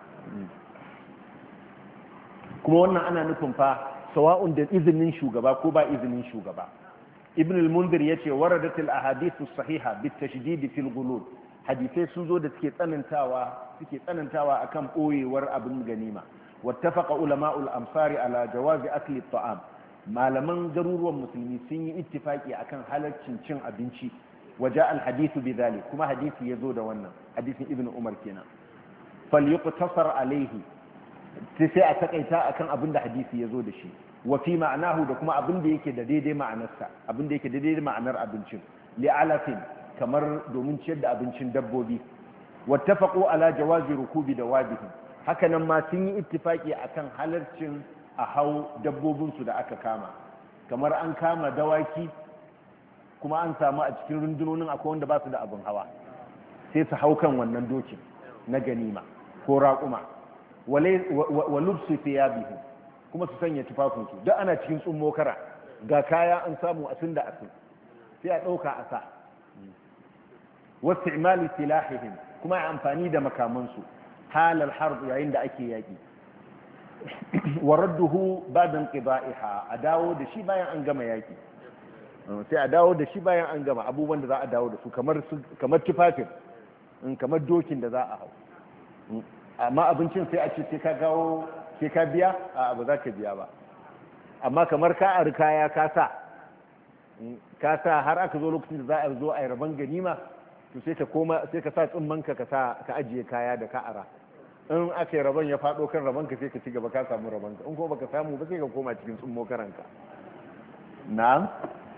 kuma wannan ana nufin fa sawa'un da izinin shugaba ko ba izinin shugaba ibn al-munzir yace waradat al-ahadith as-sahiha bit-tashdid fil ghulul hadithai sun zo da suke tsanantawa suke tsanantawa akan boyewar abin ganima wattafaqa ulama'ul amsari ala jawazi akli at-ta'am malaman garuruwan musulmi sun yi ittifaki akan halaccin cin abinci waja al-hadithu bidhalik kuma hadisi yazo da wannan hadisin ibn umar kenan falyuqtasar alayhi sai a takaita akan abin da hadisi yazo da shi wa fi ma'anahu da kuma abin da yake da daidai ma'anarsa abin da yake da daidai ma'anar abincin li'alafin kamar domin ciyar da abincin dabbobi wattafaqu ala jawazi rukubi dawabihim haka nan ma sun yi ittifaki akan halarcin a hau dabbobinsu da aka kama kamar an kama dawaki kuma an samu a cikin rundunonin akwai wanda ba su da abin hawa sai su hau kan wannan dokin na ganima ko raƙuma wa lubsu thiyabihim kuma su sanya tufafinsu duk ana cikin tsummo kara ga kaya an samu asin da asin sai a ɗauka a sa wasu imali silahihim kuma a amfani da makamansu halal harb yayin da ake yaƙi wa radduhu ba'da inqida'iha a dawo da shi bayan an gama yaƙi sai a dawo da shi bayan an gama abubuwan da za a dawo da su kamar kamar tufafin kamar dokin da za a hau amma abincin sai a ce sai ka gawo sai ka biya a ba za ka biya ba amma kamar ka a kaya ka sa ka sa har aka zo lokacin da za a zo a yi rabon ganima to sai ka koma sai ka sa tsimmanka ka sa ka ajiye kaya da ka ara in aka yi rabon ya faɗo kan rabon ka sai ka ci gaba ka samu rabon ka in ko baka samu ba sai ka koma cikin tsummo karanka na'am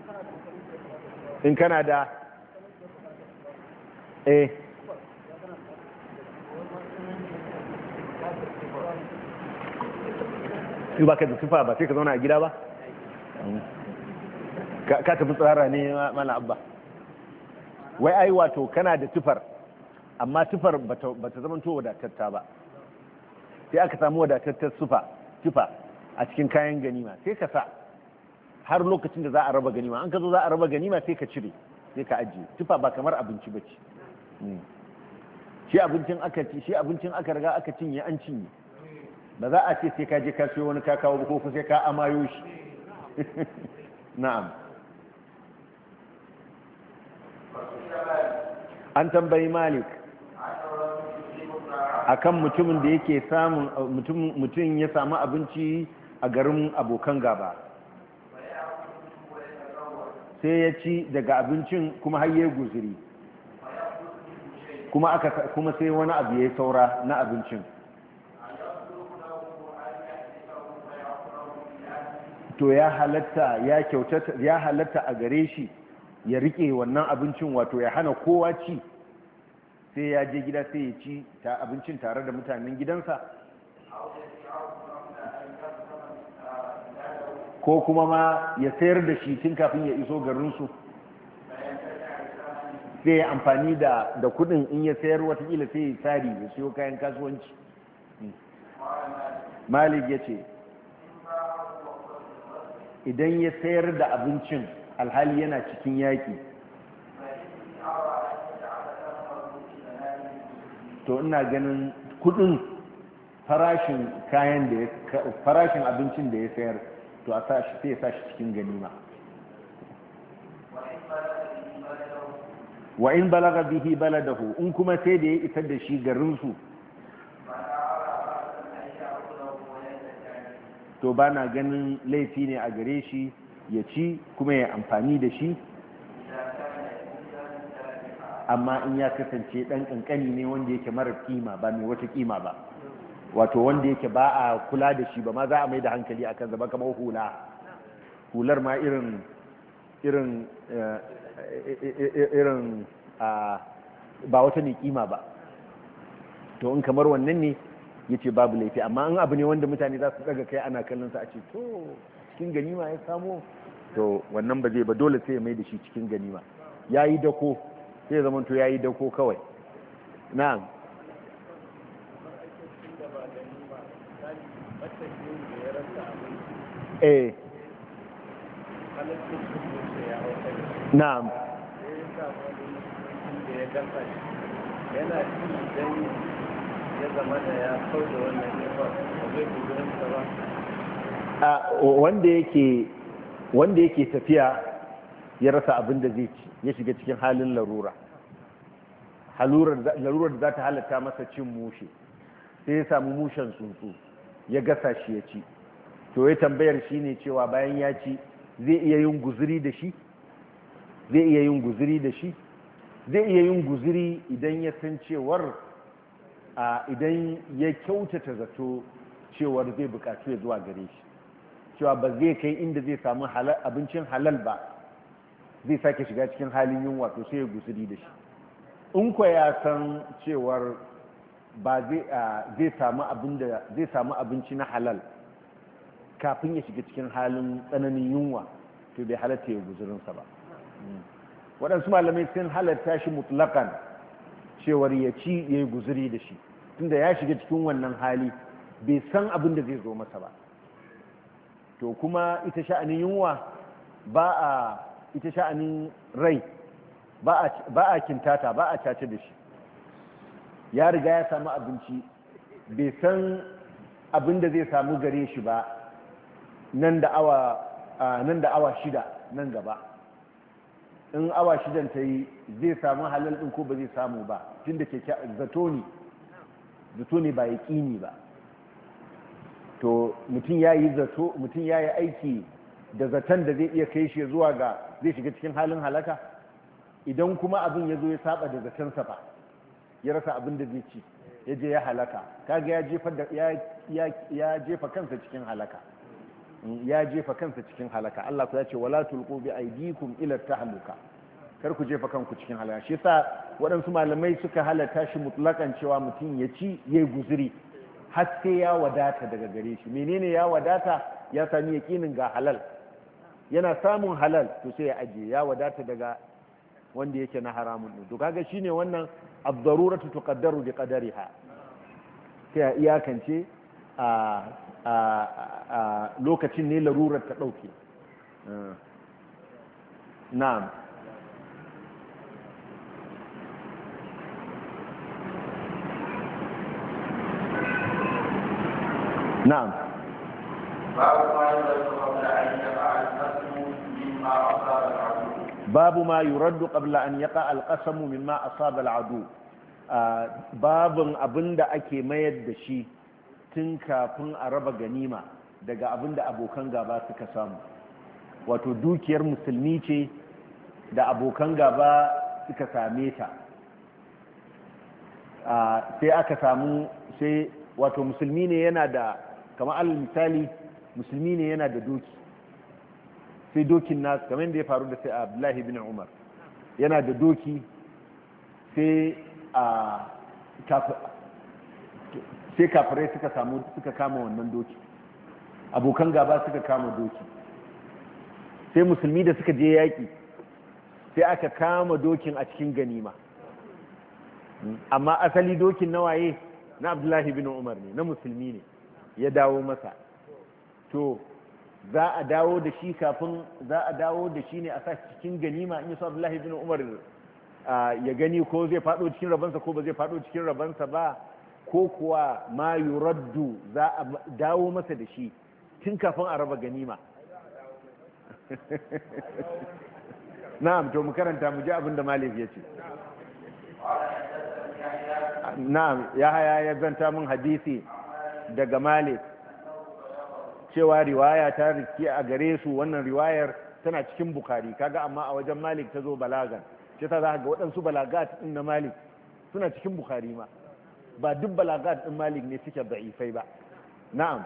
in kana da eh in ba ka da tufa ba sai ka zauna a gida ba ka tafi tsara ne mana abba wai ai wato kana da tufar amma tufar ba ta zama to wadatatta ba sai aka samu wadatattar tufa tufa a cikin kayan ganima sai ka sa har lokacin da za a raba ganima an ka zo za a raba ganima sai ka cire sai ka ajiye tufa ba kamar abinci ba ce shi abincin aka ci shi abincin aka riga aka cinye an cinye ba za a ce sai ka je ka siyo wani ka kawo ko sai ka amayo shi na'am an tambayi malik akan mutumin da yake samun mutum ya samu abinci a garin abokan gaba sai ya ci daga abincin kuma har yayi guzuri kuma aka kuma sai wani abu yayi saura na abincin to ya halatta ya kyautata ya halatta a gare shi ya rike wannan abincin wato ya hana kowa ci sai ya je gida sai ya ci ta abincin tare da mutanen gidansa ko kuma ma ya sayar da shi tun kafin ya iso garinsu sai ya amfani da da kudin in ya sayar watakila sai ya tsari ya siyo kayan kasuwanci malik ya ce idan ya sayar da abincin alhali yana cikin yaƙi to ina ganin kudin farashin kayan da farashin abincin da ya sayar to a sashi sai ya sashi cikin ganima wa in balaga bihi baladahu in kuma sai da ya isar da shi garinsu to ba na ganin laifi ne a gare shi ya ci kuma ya amfani da shi amma in ya kasance dan kankani ne wanda yake mara kima ba mai wata kima ba wato wanda yake ba a kula da shi ba ma za a mai da hankali a kan zaba kamar hula hular ma irin irin irin ba wata mai kima ba to in kamar wannan ne yace babu laifi, amma in abu ne wanda mutane za su daga kai ana kallon sa a ce to cikin ganima ya samu, to wannan ba zai ba, dole sai ya mai da shi cikin ganima. Yayi dako sai zaman to yayi dako kawai. Na'am. eh na'am yana ci idan ya zama da ya kau da wannan yawa zai gudunar ba. a wanda yake wanda yake tafiya ya rasa abin da zai ci, ya shiga cikin halin larura larurar da za ta halatta masa cin mushe, sai ya samu mushen tsuntsu ya gasa shi ya ci, to ya tambayar shi ne cewa bayan ya ci zai iya yin guzuri da shi zai iya yin guzuri da shi zai iya yin guzuri idan ya san cewar idan ya kyautata zato cewar zai bukatu ya zuwa gare shi, cewa ba zai kai inda zai samu abincin halal ba, zai sake shiga cikin halin yunwa, to sai ya guzuri da shi. In kwa ya san cewar ba zai samu abinda zai samu abinci na halal kafin ya shiga cikin halin tsananin yunwa, to bai halatta ya guzurinsa ba. Waɗansu malamai sun halatta shi mutlakan cewar ya ci ya yi guzuri da shi, tunda ya shiga cikin wannan hali bai san abin da zai zo masa ba. To kuma ita sha'anin yunwa ba a ita sha'anin rai ba a kintata, ba a cace da shi. Ya riga ya samu abinci bai san abin da zai samu gare shi ba nan da awa nan da awa shida nan gaba. In awa shidan ta yi zai samu halal ɗin ko ba zai samu ba, tun da ke zato ne zato ne ba ya ƙini ba. To mutum ya yi zato, mutum ya yi aiki da zaton da zai iya kai shi zuwa ga zai shiga cikin halin halaka. Idan kuma abin ya zo ya saba da zatonsa ba, ya rasa abin da zai ci, ya je ya halaka, kaga ya jefa da ya jefa kansa cikin halaka ya jefa kansa cikin halaka. Allah ku ya ce wala tulqu bi aydikum ila tahluka, kar ku jefa kanku cikin halaka. Shi yasa waɗansu malamai suka halatta shi mutlakan cewa mutum ya ci yayi guzuri har sai ya wadata daga gare shi. Menene ya wadata? Ya sami yakinin ga halal, yana samun halal to sai ya aje, ya wadata daga wanda yake na haramun din. To kaga shine wannan ad-daruratu tuqaddaru bi qadariha, sai iyakance a a lokacin ne larurar ta dauke. Na'am. Na'am. babu ma yuraddu qabla an yaqa al-qasam mimma asaba al-adu, babun abinda ake mayar da shi tun kafin a raba ganima daga abinda abokan gaba suka samu. Wato dukiyar musulmi ce da abokan gaba suka same ta, sai aka samu sai wato musulmi ne yana da, kamar alal misali musulmi ne yana da doki, sai dokin nasu kamar yadda ya faru da sai Abdullahi bin Umar, yana da doki sai a sai kafirai suka samu suka kama wannan doki, abokan gaba suka kama doki, sai musulmi da suka je yaƙi sai aka kama dokin a cikin ganima, amma asali dokin na waye? Na Abdullahi bin Umar ne, na musulmi ne ya dawo masa. To za a dawo da shi kafin za a dawo da shi ne a sa cikin ganima in yi su Abdullahi bin Umar ya gani ko zai faɗo cikin rabansa ko ba zai faɗo cikin rabansa ba, ko kuwa ma yuraddu za a dawo masa da shi tun kafin a raba ganima. Na'am, to mu karanta mu ji abin da Malik ya ce. Na'am, ya haya ya zanta min hadisi daga Malik cewa riwaya ta riski a gare su, wannan riwayar tana cikin Bukhari, kaga amma a wajen Malik ta zo balagan, ce ta za ga waɗansu balagat ɗin na Malik suna cikin Bukhari ma, ba duk balagat ɗin Malik ne suke da'ifai ba. Na'am,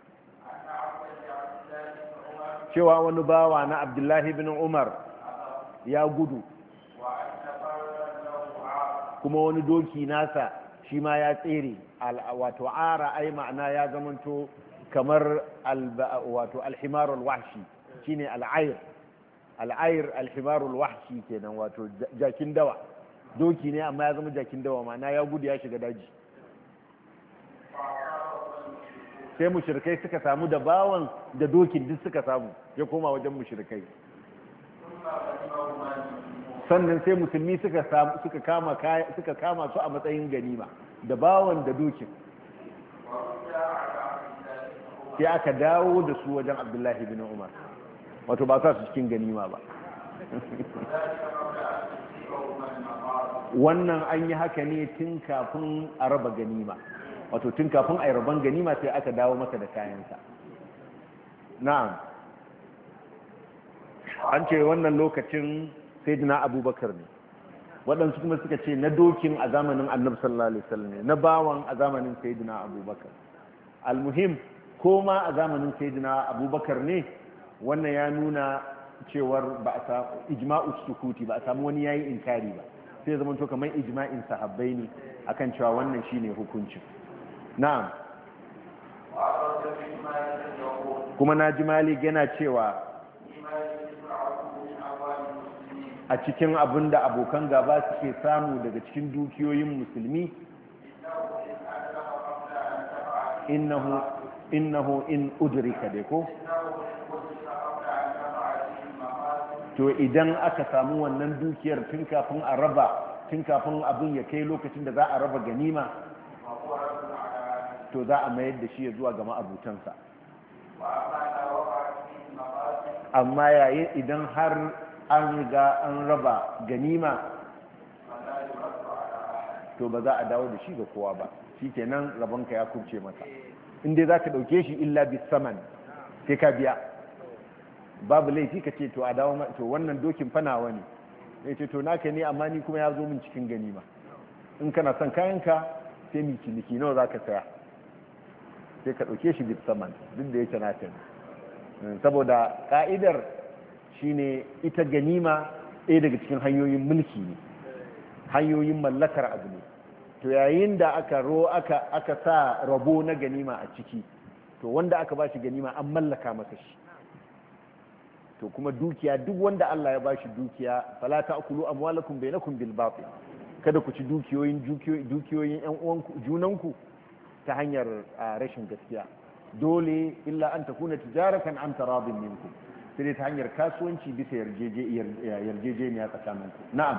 cewa wani bawa na Abdullahi bin Umar ya gudu, kuma wani doki nasa shi ma ya tsere wato ara ai ma'ana ya zamanto kamar wato alhimarul wahshi shine al'ayr al'ayr alhimarul wahshi kenan wato jakin dawa doki ne amma ya zama jakin dawa ma'ana ya gudu ya shiga daji sai mushrikai suka samu da bawan da dokin duk suka samu ya koma wajen mushrikai sannan sai musulmi suka samu suka kama suka kama su a matsayin ganima da bawan da dokin sai aka dawo da su wajen Abdullahi bin Umar wato ba sa su cikin ganima ba wannan an yi haka ne tun kafin a raba ganima wato tun kafin a yi raban ganima sai aka dawo masa da kayansa na'am an ce wannan lokacin sayyidina abubakar ne waɗansu kuma suka ce na dokin a zamanin annabi sallallahu alaihi wasallam ne na bawan a zamanin sayyidina abubakar almuhim ko ma a zamanin sayyidina abubakar ne wannan ya nuna cewar ba a samu ijma'u sukuti ba a samu wani yayi inkari ba sai zaman to kamar ijma'in sahabbai ne akan cewa wannan shine hukuncin na'am kuma naji malik yana cewa a cikin abin da abokan gaba suke samu daga cikin dukiyoyin musulmi innahu innahu in udrika dai ko to idan aka samu wannan dukiyar tun kafin a raba tun kafin abin ya kai lokacin da za a raba ganima to za a mayar da shi ya zuwa ga ma'abutansa amma yayin idan har an riga an raba ganima to ba za a dawo da shi ga kowa ba shi kenan rabonka ya kubce maka inda za ka ɗauke shi illa bis saman sai ka biya babu laifi ka ce to a dawo to wannan dokin fanawa ne ya ce to naka ne amma ni kuma ya zo min cikin ganima in kana son kayanka sai mi ciniki nawa za ka saya sai ka ɗauke shi bis saman duk da yake naka ne saboda ka'idar shine ita ganima ɗaya daga cikin hanyoyin mulki ne hanyoyin mallakar abu ne to yayin da aka ro aka aka sa rabo na ganima a ciki to wanda aka bashi ganima an mallaka masa shi to kuma dukiya duk wanda Allah ya bashi dukiya fala ta'kulu amwalakum bainakum bil batil kada ku ci dukiyoyin dukiyoyin ƴan uwanku junanku ta hanyar rashin gaskiya dole illa an takuna tijaratan an taradin minkum sai ta hanyar kasuwanci bisa yarjejeniya tsakaninku na'am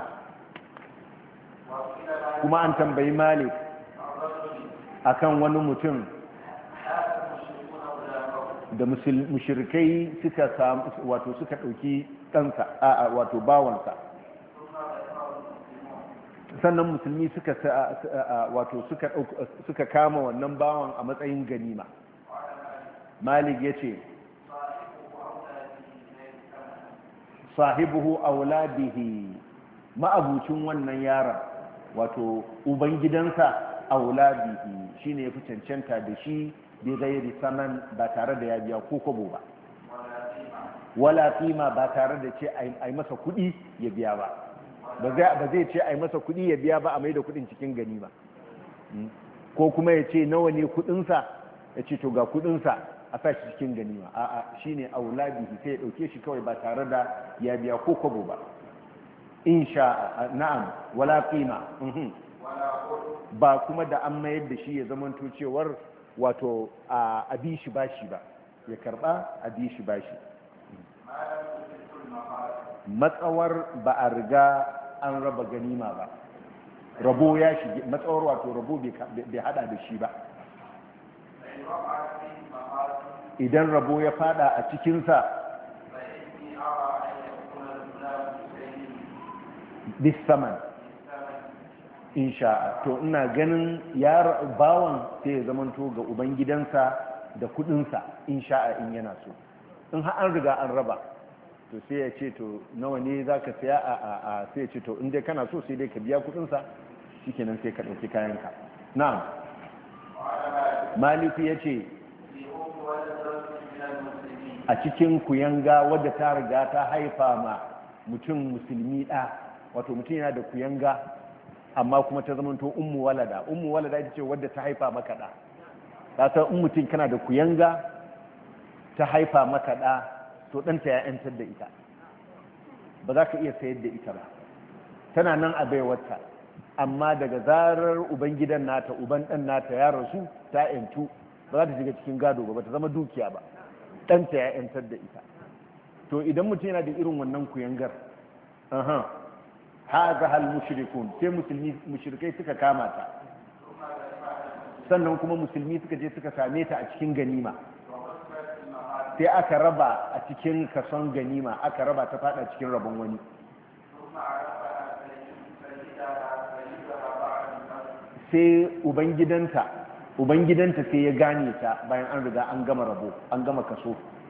kuma an tambayi malik akan wani mutum da mushrikai suka samu wato suka dauki kansa a wato bawansa sannan musulmi suka wato suka suka kama wannan bawan a matsayin ganima malik yace sahibuhu auladihi ma'abucin wannan yaron wato ubangidansa auladihi shine yafi cancanta da shi bi gairi saman ba tare da ya biya ko kobo ba wala qima ba tare da ce ai masa kudi ya biya ba ba zai ce ai masa kudi ya biya ba a mai da kudin cikin gani ba ko kuma ya ce nawa ne kudinsa ya ce to ga kudinsa a sa shi cikin ganima a'a shine auladihi sai ya dauke shi kawai ba tare da ya biya ko kobo ba insha na'am wala qima ba kuma da an mayar da shi ya zamanto cewar wato a bi shi bashi ba ya karba a bi shi bashi matsawar ba a riga an raba ganima ba rabo ya shige matsawar wato rabo bai hada da shi ba idan rabo ya fada a cikinsa bisaman insha to ina ganin ya bawan sai ya zamanto ga ubangidansa da kudinsa insha in yana so in har an riga an raba to sai ya ce to nawa ne za ka saya a a sai ya ce to in dai kana so sai dai ka biya kudinsa shikenan sai ka ɗauki kayanka na'am maliki ya ce a cikin kuyanga wadda ta riga ta haifa ma mutum musulmi ɗa wato mutum yana da kuyanga amma kuma ta zamanto ummu walada ummu walada ita ce wadda ta haifa maka da ta san in mutum kana da kuyanga ta haifa maka da to ɗanta ya yantar da ita ba za ka iya sayar da ita ba tana nan a baiwarta amma daga zarar ubangidan nata uban ɗan nata ya rasu ta yantu ba za ta shiga cikin gado ba ba ta zama dukiya ba ɗanta ya yantar da ita to idan mutum yana da irin wannan kuyangar aha haza hal mushrikun sai musulmi mushrikai suka kama ta sannan kuma musulmi suka je suka same ta a cikin ganima sai aka raba a cikin kason ganima aka raba ta fada cikin rabon wani sai ubangidanta ubangidanta sai ya gane ta bayan an riga an gama rabo an gama kaso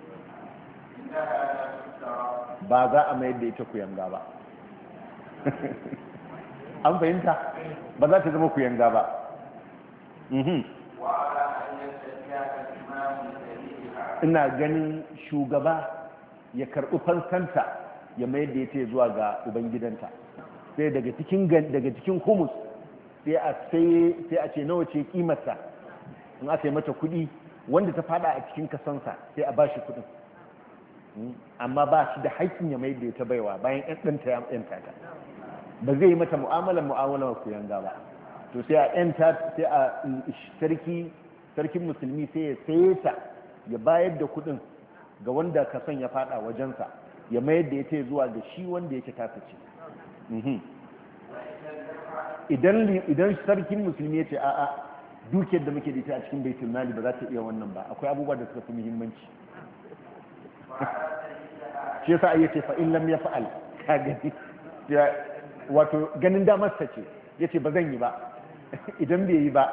ba za a mayar da ita kuyanga ba an fahimta ba za ta zama kuyanga ba ina ganin shugaba ya karɓi fansanta ya mayar da ita zuwa ga ubangidanta sai daga cikin daga cikin humus sai a sai a ce nawa ce kimarsa in aka yi mata kuɗi wanda ta fada a cikin kasansa sai a bashi kuɗin amma ba shi da haƙƙin ya mayar da ita baiwa bayan ƴan ɗanta ya ƴanta ta ba zai yi mata mu'amalar mu'amalar kuyanga ba to sai a ƴanta sai a sarki sarkin musulmi sai ya saye ta ya bayar da kudin ga wanda ka son ya fada wajensa ya mayar da ita zuwa ga shi wanda yake tasa ce idan idan sarkin musulmi ya ce a'a dukiyar da muke da ita a cikin baitul mali ba za ta iya wannan ba akwai abubuwa da suka fi muhimmanci shi yasa ai yace fa in lam yaf'al ka gani wato ganin damar sa ce yace ba zan yi ba idan bai yi ba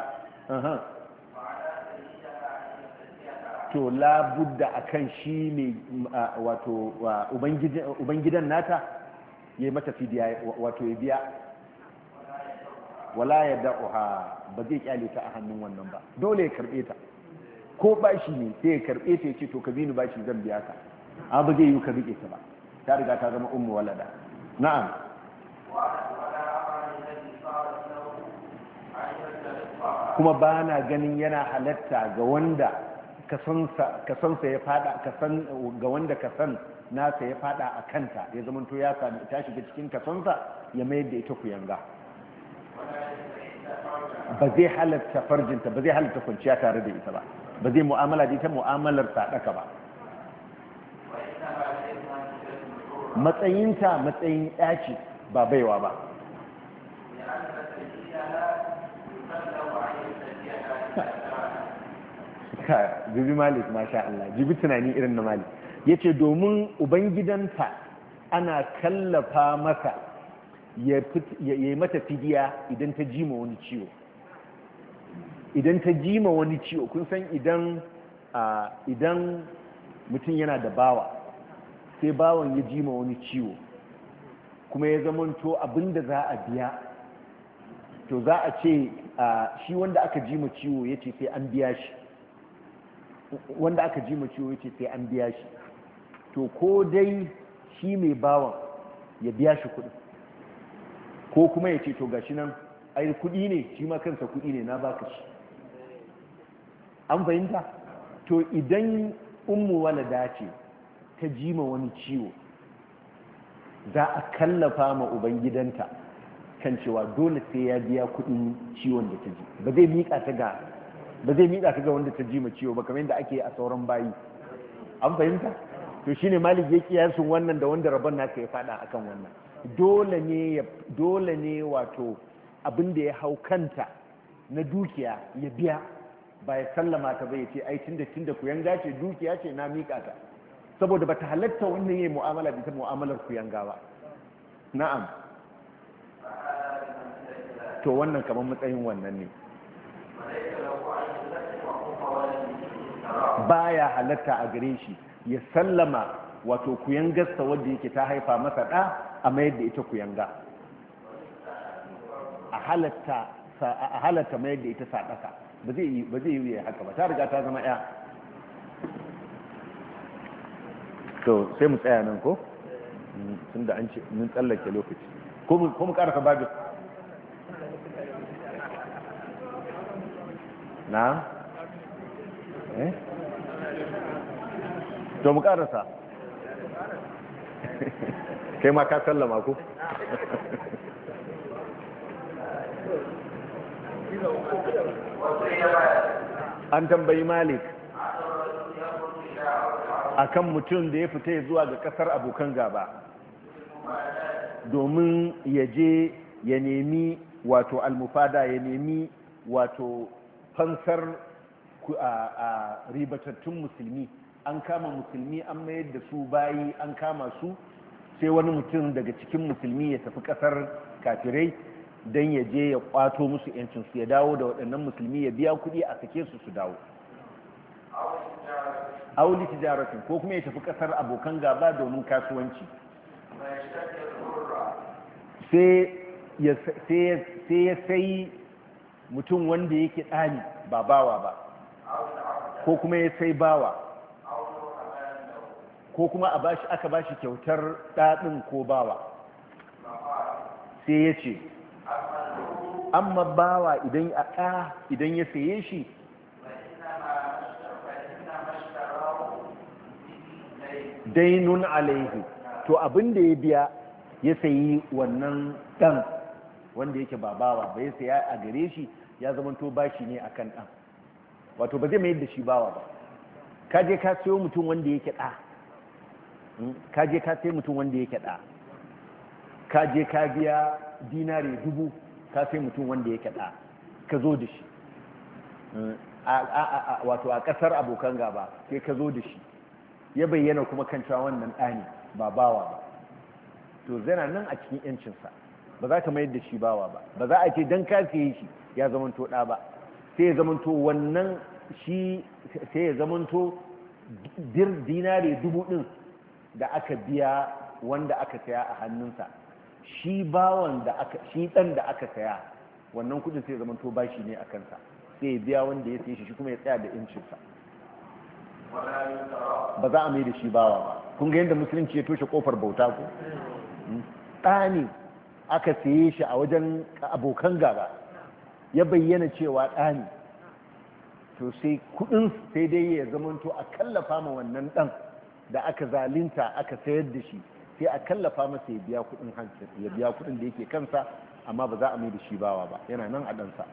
to labudda akan shi ne wato ubangidan nata ya yi mata fidiya wato ya biya wala ya da'uha ba zai kyale ta a hannun wannan ba dole ya karbe ta ko bashi ne sai ya karbe ta ya ce to ka bini bashi zan biya ka amma ba zai yi ka rike ta ba ta riga ta zama ummu walada na'am kuma ba na ganin yana halatta ga wanda kasansa ya fada kasan ga wanda kasan nasa ya fada a kanta ya zama to ya sami ta shiga cikin kasansa ya mayar da ita kuyanga ba zai halatta farjinta ba zai halatta kwanciya tare da ita ba ba zai mu'amala da ita mu'amalar sadaka ba matsayinta matsayin yaci ba baiwa ba jibi malik masha Allah jibi tunani irin na malik ya ce domin ubangidanta ana kallafa masa ya yi mata fidiya idan ta jima wani ciwo idan ta jima wani ciwo kun san idan idan mutum yana da bawa sai bawan ya jima wani ciwo kuma ya zamanto abinda za a biya to za a ce shi wanda aka jima ciwo ya ce sai an biya shi wanda aka ji ciwo yace sai an biya shi to ko dai shi mai bawan ya biya shi kuɗi ko kuma ya ce to gashi nan ai kuɗi ne shi ma kansa kuɗi ne na baka shi an fahimta to idan ummu walada ce ta ji ma wani ciwo za a kallafa ma ubangidanta kan cewa dole sai ya biya kuɗin ciwon da ta ji ba zai miƙa ta ga ba zai miƙa ta ga wanda ta ji ma ciwo ba kamar yadda ake a sauran bayi an fahimta to shine malik ya kiyasun wannan da wanda rabon naka ya fada akan wannan dole ne dole ne wato abin da ya hau kanta na dukiya ya biya ba ya sallama ta bai ce ai tunda tunda kuyanga ce dukiya ce na miƙa ta saboda bata halatta wannan yayi mu'amala da ta mu'amalar kuyanga ba na'am to wannan kamar matsayin wannan ne baya halatta a gare shi ya sallama wato kuyangarsa wadda yake ta haifa masa ɗa a mayar da ita kuyanga a halatta a halatta mayar da ita sadaka ba zai yi ba zai yi haka ba ta riga ta zama ya to sai mu tsaya nan ko tunda an ce mun tsallake lokaci ko mu ko mu karasa babu na eh to mu karasa kai ma ka sallama ko an tambayi Malik akan mutum da ya fita zuwa ga kasar abokan gaba domin ya je ya nemi wato almufada ya nemi wato fansar a ribatattun musulmi an kama musulmi an mayar da su bayi an kama su sai wani mutum daga cikin musulmi ya tafi kasar kafirai don ya je ya kwato musu yancinsu ya dawo da waɗannan musulmi ya biya kuɗi a sake su su dawo auli tijaratin ko kuma ya tafi kasar abokan gaba domin kasuwanci sai ya sai mutum wanda yake ɗani ba bawa ba ko kuma ya sai bawa ko kuma a bashi aka bashi kyautar ɗaɗin ko bawa sai ya ce amma bawa idan a ɗa idan ya saye shi dainun alaihi to abin da ya biya ya sayi wannan ɗan wanda yake ba bawa ba ya saya a gare shi ya zamanto bashi ne akan ɗan wato ba zai mai da shi bawa ba kaje ka sayo mutum wanda yake ɗa kaje ka sayo mutum wanda yake ɗa kaje ka biya dinare dubu ka sayo mutum wanda yake ɗa ka zo da shi wato a ƙasar abokan gaba sai ka zo da shi ya bayyana kuma kan cewa wannan ɗani ba bawa ba to zana nan a cikin yancinsa ba za ka mayar da shi bawa ba ba za a ce don ka siye shi ya zamanto ɗa ba sai ya zamanto wannan shi sai ya zamanto dinare dubu ɗin da aka biya wanda aka saya a hannunsa shi bawan da aka shi ɗan da aka saya wannan kudin sai ya zamanto bashi ne a kansa sai ya biya wanda ya siye shi shi kuma ya tsaya da yancinsa ba za a mai da shi bawa ba kun ga yadda musulunci ya toshe kofar bauta ko ɗani aka saye shi a wajen abokan gaba ya bayyana cewa ɗani to sai kudin sai dai ya zamanto a kallafa ma wannan ɗan da aka zalinta aka sayar da shi sai a kallafa masa ya biya kudin hancin ya biya kudin da yake kansa amma ba za a mai da shi bawa ba yana nan a ɗansa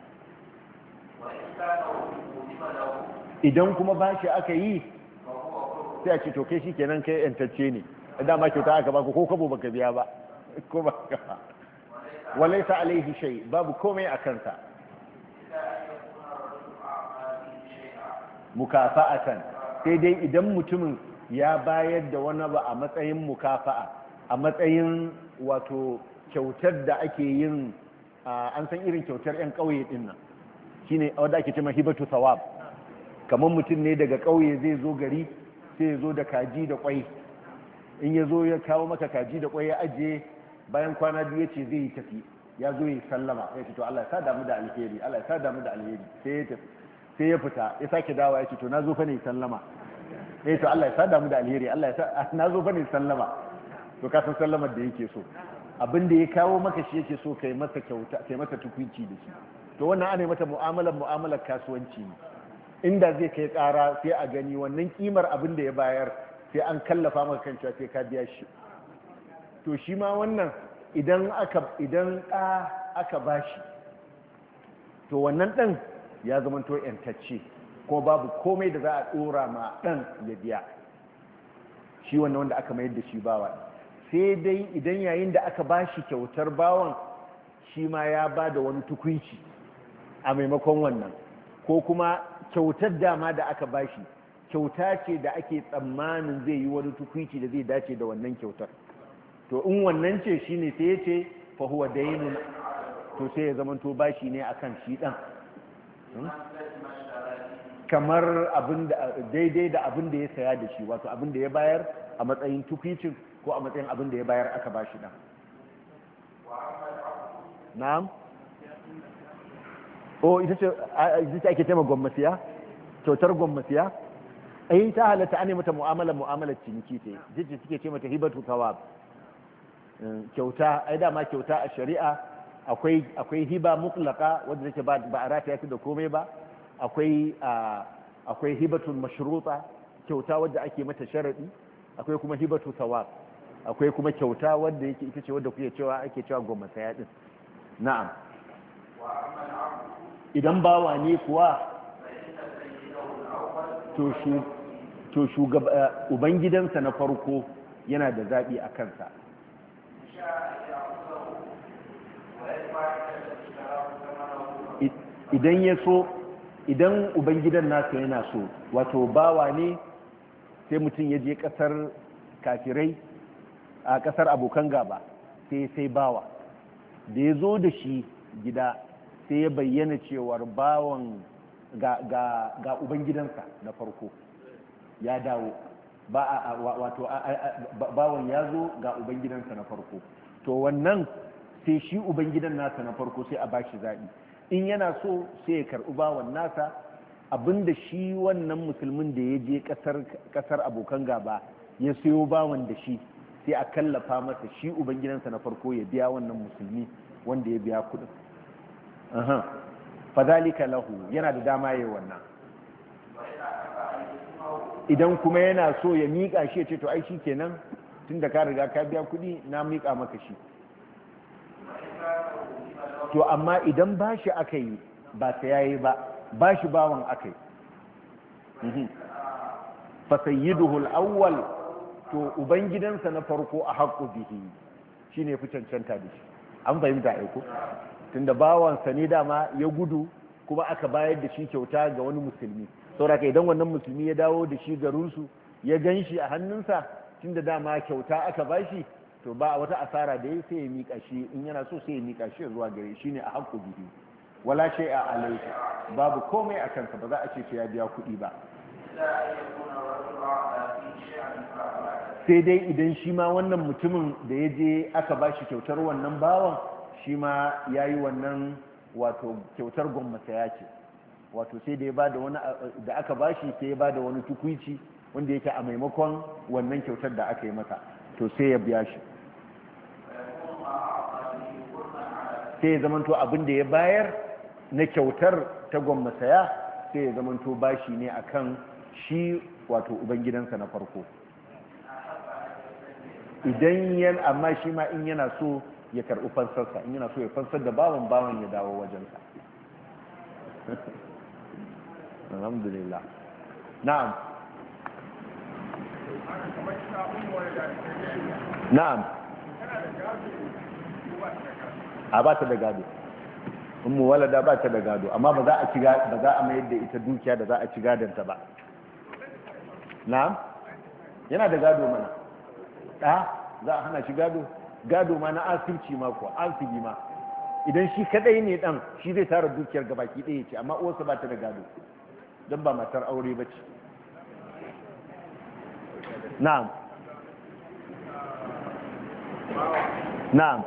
idan kuma bashi aka yi sai a ce to kai shi kenan kai yantacce ne dama kyauta aka baka ko kabo baka biya ba ko baka ba walaysa alaihi shay babu komai a kansa mukafa'atan sai dai idan mutumin ya bayar da wani ba a matsayin mukafa'a a matsayin wato kyautar da ake yin an san irin kyautar yan kauye din nan shine wanda ake cewa hibatu thawab kamar mutum ne daga kauye zai zo gari sai ya zo da kaji da kwai in ya zo ya kawo maka kaji da kwai ya ajiye bayan kwana biyu ya ce zai yi tafi ya zo ya sallama ya ce to Allah ya sa damu da alheri Allah ya sa damu da alheri sai ya tafi sai ya fita ya sake dawa ya ce to na zo fa ne sallama ya ce to Allah ya sa damu da alheri Allah ya sa na zo fa ne sallama to ka san sallamar da yake so abin da ya kawo maka shi yake so kai masa kyauta kai masa tukunci da shi to wannan ana mata mu'amalar mu'amalar kasuwanci ne inda zai kai tsara sai a gani wannan kimar abin da ya bayar sai an kallafa maka kan cewa sai ka biya shi to shi ma wannan idan aka idan ɗa aka bashi to wannan ɗan ya zama to yantacce ko babu komai da za a ɗora ma ɗan ya biya shi wannan wanda aka mayar da shi bawa sai dai idan yayin da aka bashi kyautar bawan shi ma ya ba da wani tukunci a maimakon wannan ko kuma kyautar dama da aka bashi kyauta ce da ake tsammanin zai yi wani tukunci da zai dace da wannan kyautar to in wannan ce shine sai yace fa huwa daynun to sai ya zamanto bashi ne akan shi dan kamar abin da daidai da abin da ya saya da shi wato abin da ya bayar a matsayin tukuncin ko a matsayin abin da ya bayar aka bashi dan na'am o ita ce ita ake tema gwamnatiya kyautar gwamnatiya ai ta halatta ane mata mu'amala mu'amalar ciniki ce jiji suke ce mata hibatu thawab kyauta ai dama kyauta a shari'a akwai akwai hiba mutlaka wanda take ba ba a rataya ta da komai ba akwai akwai hibatul mashruta kyauta wadda ake mata sharadi akwai kuma hibatu thawab akwai kuma kyauta wadda yake ita ce wadda kuke cewa ake cewa goma saya din na'am idan bawa ne kuwa to shi to shugaba ubangidansa na farko yana da zabi a kansa idan ya so idan ubangidan nasa yana so wato bawa ne sai mutum ya je kasar kafirai a kasar abokan gaba sai sai bawa da ya zo da shi gida sai ya bayyana cewar bawan ga, ga, ga ubangidansa na farko ya dawo ba a, wato bawan ya zo ga ubangidansa na farko to wannan sai shi ubangidan nasa na farko sai a bashi zaɓi in yana so sai ya karɓi bawan nasa abinda shi wannan musulmin da ya je ƙasar abokan gaba ya sayo bawan da shi sai a kallafa masa shi ubangidansa na farko ya biya wannan musulmi wanda ya biya kuɗin fadhalika lahu yana da dama yayin wannan idan kuma yana so ya miƙa shi ya ce to ai shi kenan tunda ka riga ka biya kuɗi na miƙa maka shi to amma idan bashi aka yi ba ta yayi ba bashi bawan aka yi fa sayyiduhu al-awwal to ubangidansa na farko a haqqu bihi shine fi cancanta da shi an fahimta ai ko tunda bawansa ne dama ya gudu kuma aka bayar da shi kyauta ga wani musulmi saboda idan wannan musulmi ya dawo da shi garinsu ya ganshi a hannunsa tunda dama kyauta aka bashi to ba wata asara da ya sai ya mika shi in yana so sai ya mika shi zuwa gare shi ne a haƙƙu bihi wala shay'a alayhi babu komai a kansa ba za a ce sai ya biya kuɗi ba sai dai idan shi ma wannan mutumin da ya je aka ba shi kyautar wannan bawan shi ma ya yi wannan wato kyautar gwamnati ya ce wato sai da ya ba da wani da aka ba shi sai ya ba da wani tukuici wanda yake a maimakon wannan kyautar da aka yi masa to sai ya biya shi sai ya zamanto abin da ya bayar na kyautar ta gwamnataya sai ya zamanto bashi ne akan shi wato ubangidansa na farko idan yan amma shi ma in yana so ya karɓi fansarsa in yana so ya fansar da bawan bawan ya dawo wajensa alhamdulillah na'am na'am a ba ta da gado ummu walada ba ta da gado amma ba za a ci ba za a mayar da ita dukiya da za a ci gadonta ba na'am yana da gado mana da za a hana shi gado gado ma na asirci ma ko asibi ma idan shi kadai ne dan shi zai tara dukiyar gabaki ɗaya ce amma uwarsa ba ta da gado don ba matar aure ba ce na'am na'am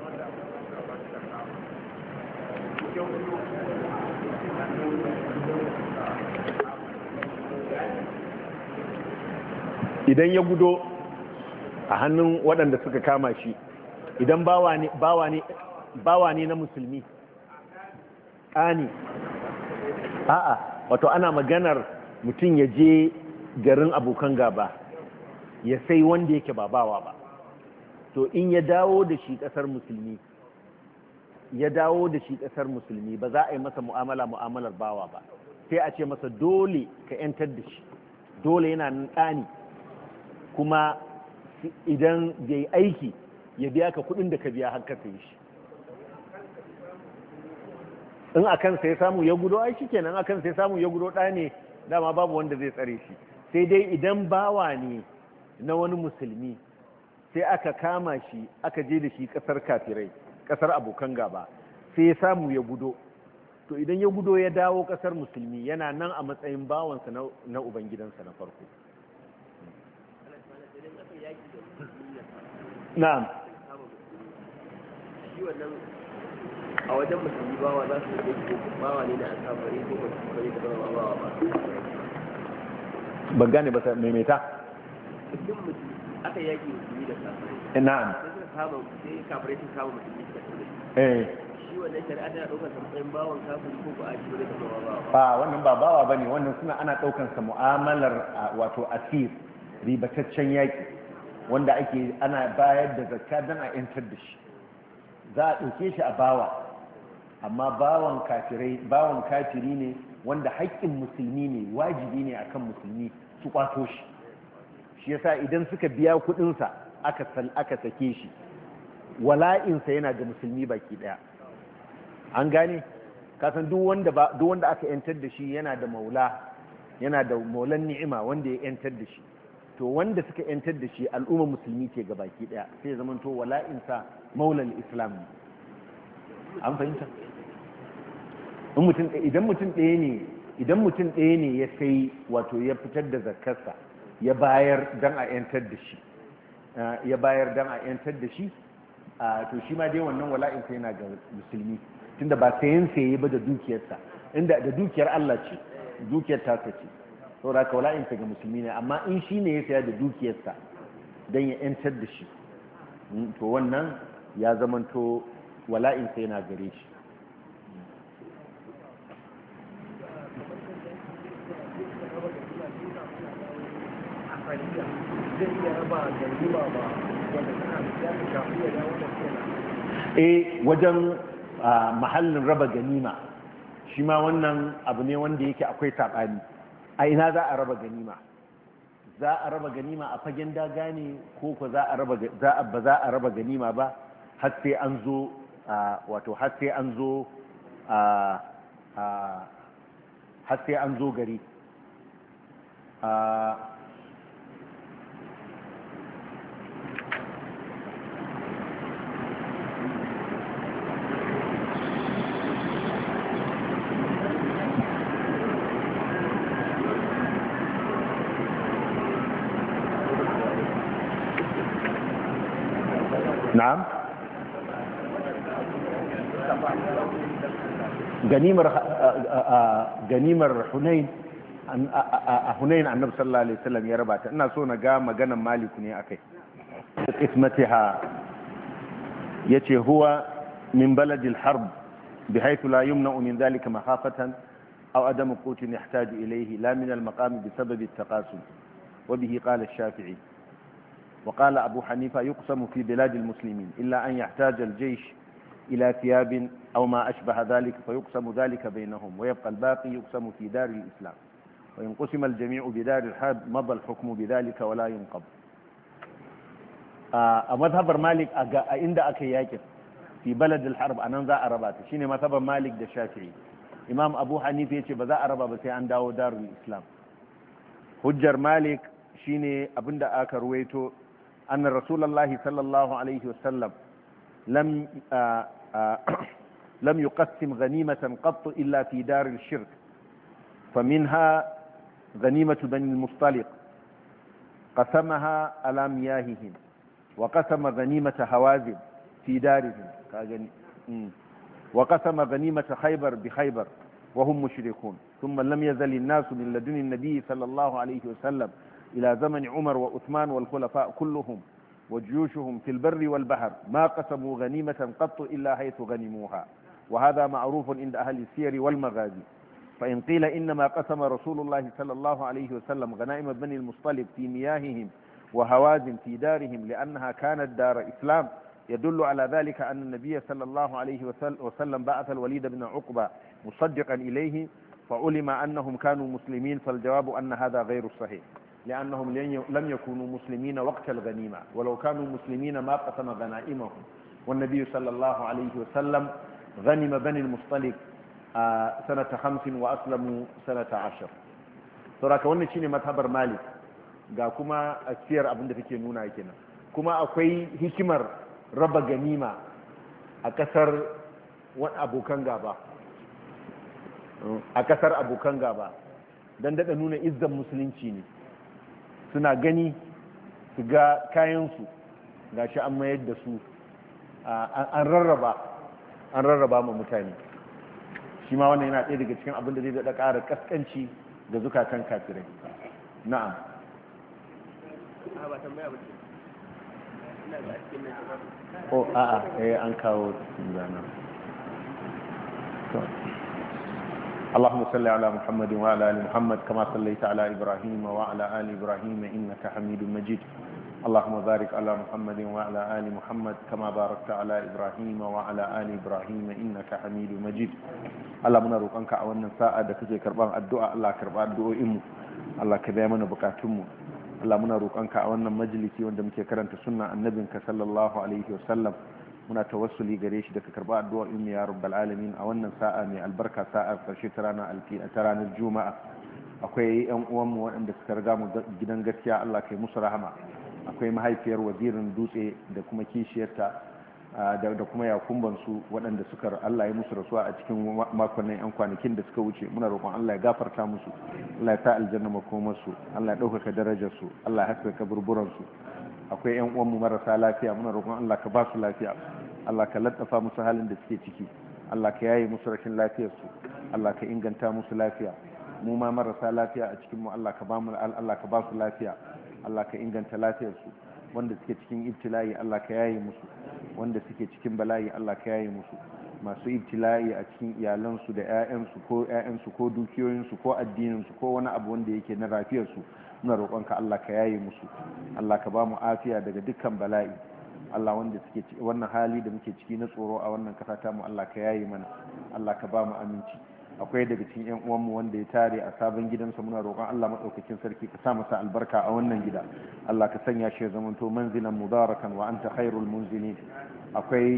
idan ya gudo a hannun waɗanda suka kama shi idan bawa ne bawa ne bawa ne na musulmi ƙani a'a wato ana maganar mutum ya je garin abokan gaba ya sai wanda yake ba bawa ba to in ya dawo da shi ƙasar musulmi ya dawo da shi ƙasar musulmi ba za a yi masa mu'amala mu'amalar bawa ba sai a ce masa dole ka 'yantar da shi dole yana nan ɗani kuma idan ya yi aiki ya biya ka kudin da ka biya har ka sayi shi in a kansa ya samu ya gudo ai shi kenan a kansa ya samu ya gudo ɗa ne dama babu wanda zai tsare shi sai dai idan bawa ne na wani musulmi sai aka kama shi aka je da shi ƙasar kafirai ƙasar abokan gaba sai ya samu ya gudo to idan ya gudo ya dawo ƙasar musulmi yana nan a matsayin bawansa na ubangidansa na farko na'am shi wannan a wajen musulmi bawa za su yi ko bawa ne da aka bari ko ba su bari da bawa bawa ba ban gane ba sai maimaita idan mutum aka yaki musulmi da kafirai na'am sai suka kama sai kafirai sun kama musulmi da kafirai eh shi wannan shari'a tana ɗaukar sa matsayin bawon kafiri ko ba a shi ba zama bawa ba wannan ba bawa bane wannan suna ana ɗaukar sa mu'amalar wato asir ribataccen yaki wanda ake ana bayar da zakka dan a yantar da shi za a ɗauke shi a bawa amma bawan kafirai bawan kafiri ne wanda haƙƙin musulmi ne wajibi ne akan musulmi su kwato shi shi yasa idan suka biya kuɗinsa aka aka sake shi wala'insa yana ga musulmi baki daya an gane kasan duk wanda ba duk wanda aka yantar da shi yana da maula yana da maulan ni'ima wanda ya yantar da shi to wanda suka yantar da shi al'umma musulmi ce ga baki daya sai ya zamanto wala'insa maulal islam ne an fahimta in mutum idan mutum ɗaya ne idan mutum ɗaya ne ya sai wato ya fitar da zakarsa ya bayar dan a yantar da shi ya bayar dan a yantar da shi to shi ma dai wannan wala'insa yana ga musulmi tunda ba sayan saye ba da dukiyarsa inda da dukiyar Allah ce dukiyar ta ce saboda ka wala'insa ga musulmi ne amma in shi ne ya saya da dukiyarsa dan ya yantar da shi to wannan ya zamanto wala'insa yana gare shi eh wajen mahallin raba ganima shi ma wannan abu ne wanda yake akwai saɓani a ina za a raba ganima za a raba ganima a fagen daga ne ko ko za a raba ba za a raba ganima ba har sai an zo wato har sai an zo har sai an zo gari na'am ganimar ganimar Hunain a Hunain annabi sallallahu alaihi wasallam ya rabata ina so na ga maganan Maliku ne akai ismatiha yace huwa min balad al-harb bihaythu la yumna min dhalika makhafatan aw adam qut yahtaju ilayhi la min al-maqam bisabab at-taqasum wa bihi qala ash-shafi'i وقال أبو حنيفة يقسم في بلاد المسلمين إلا أن يحتاج الجيش إلى ثياب أو ما أشبه ذلك فيقسم ذلك بينهم ويبقى الباقي يقسم في دار الإسلام وإن قسم الجميع بدار الحرب مضى الحكم بذلك ولا ينقض آه مذهب مالك عند أكياك في بلد الحرب أننزع أربات شين مذهب مالك ده الشافعي إمام أبو حنيفة يتي بذا أربا بس عن داو دار الإسلام حجر مالك شين أبند آكر ويتو أن رسول الله صلى الله عليه وسلم لم آآ آآ لم يقسم غنيمة قط إلا في دار الشرك فمنها غنيمة بني المصطلق قسمها على مياههم وقسم غنيمة هوازن في دارهم وقسم غنيمة خيبر بخيبر وهم مشركون ثم لم يزل الناس من لدن النبي صلى الله عليه وسلم إلى زمن عمر وعثمان والخلفاء كلهم وجيوشهم في البر والبحر ما قسموا غنيمة قط إلا حيث غنموها وهذا معروف عند أهل السير والمغازي فإن قيل إنما قسم رسول الله صلى الله عليه وسلم غنائم بني المصطلق في مياههم وهوازن في دارهم لأنها كانت دار إسلام يدل على ذلك أن النبي صلى الله عليه وسلم بعث الوليد بن عقبة مصدقا إليه فعلم أنهم كانوا مسلمين فالجواب أن هذا غير صحيح لأنهم لم يكونوا مسلمين وقت الغنيمة ولو كانوا مسلمين ما قسم غنائمهم والنبي صلى الله عليه وسلم غنم بني المصطلق سنة خمس وأسلموا سنة عشر sauraka wannan shine mazhabar Malik ga kuma asiyar abin da take nuna kenan kuma akwai hikimar raba ganima a kasar abokan gaba a kasar abokan gaba dan dada nuna izzan musulunci ne suna gani su ga kayansu ga shi an mayar da su an rarraba an rarraba ma mutane shi ma wannan yana ɗaya daga cikin abin da zai daɗa ƙara ƙasƙanci da zukatan kafirai na'am oh a'a eh an kawo zana اللهم صل على محمد وعلى ال محمد كما صليت على ابراهيم وعلى ال ابراهيم انك حميد مجيد اللهم بارك على محمد وعلى ال محمد كما باركت على ابراهيم وعلى ال ابراهيم انك حميد مجيد Allah muna roƙonka a wannan sa'a da kake karban addu'a Allah karba addu'o'in mu Allah ka biya mana bukatun mu Allah muna roƙonka a wannan majalisi wanda muke karanta sunnan annabinka sallallahu alaihi wasallam muna tawassuli gare shi da ka karba addu'o'in mu ya rabbal alamin a wannan sa'a mai albarka sa'a karshe ta ranar alƙiyama ta ranar juma'a akwai yan uwan mu waɗanda suka riga mu gidan gaskiya Allah kai musu rahama akwai mahaifiyar wazirin dutse da kuma kishiyarta da kuma yakumban su waɗanda suka Allah ya musu rasuwa a cikin makonnin yan kwanakin da suka wuce muna roƙon Allah ya gafarta musu Allah ya sa aljanna makomar su Allah ya ɗaukaka darajar su Allah ya haskaka burburan su akwai yan uwan mu marasa lafiya muna roƙon Allah ka ba su lafiya Allah ka laddafa musu halin da suke ciki Allah ka yaye musu rashin lafiyar su Allah ka inganta musu lafiya mu ma marasa lafiya a cikin mu Allah ka ba mu Allah ka ba su lafiya Allah ka inganta lafiyar su wanda suke cikin ibtila'i Allah ka yaye musu wanda suke cikin bala'i Allah ka yaye musu masu ibtila'i a cikin iyalansu da 'ya'yansu ko 'ya'yansu ko dukiyoyinsu ko addininsu ko wani abu wanda yake na rafiyarsu muna roƙonka Allah ka yaye musu Allah ka ba mu afiya daga dukkan bala'i Allah wanda suke wannan hali da muke ciki na tsoro a wannan kasa ta mu Allah ka yaye mana Allah ka ba mu aminci akwai daga cikin yan uwanmu wanda ya tare a sabon gidansa muna roƙon Allah madaukakin sarki ka sa masa albarka a wannan gida Allah ka sanya shi ya zamanto manzilan mubarakan wa anta khairul munzilin akwai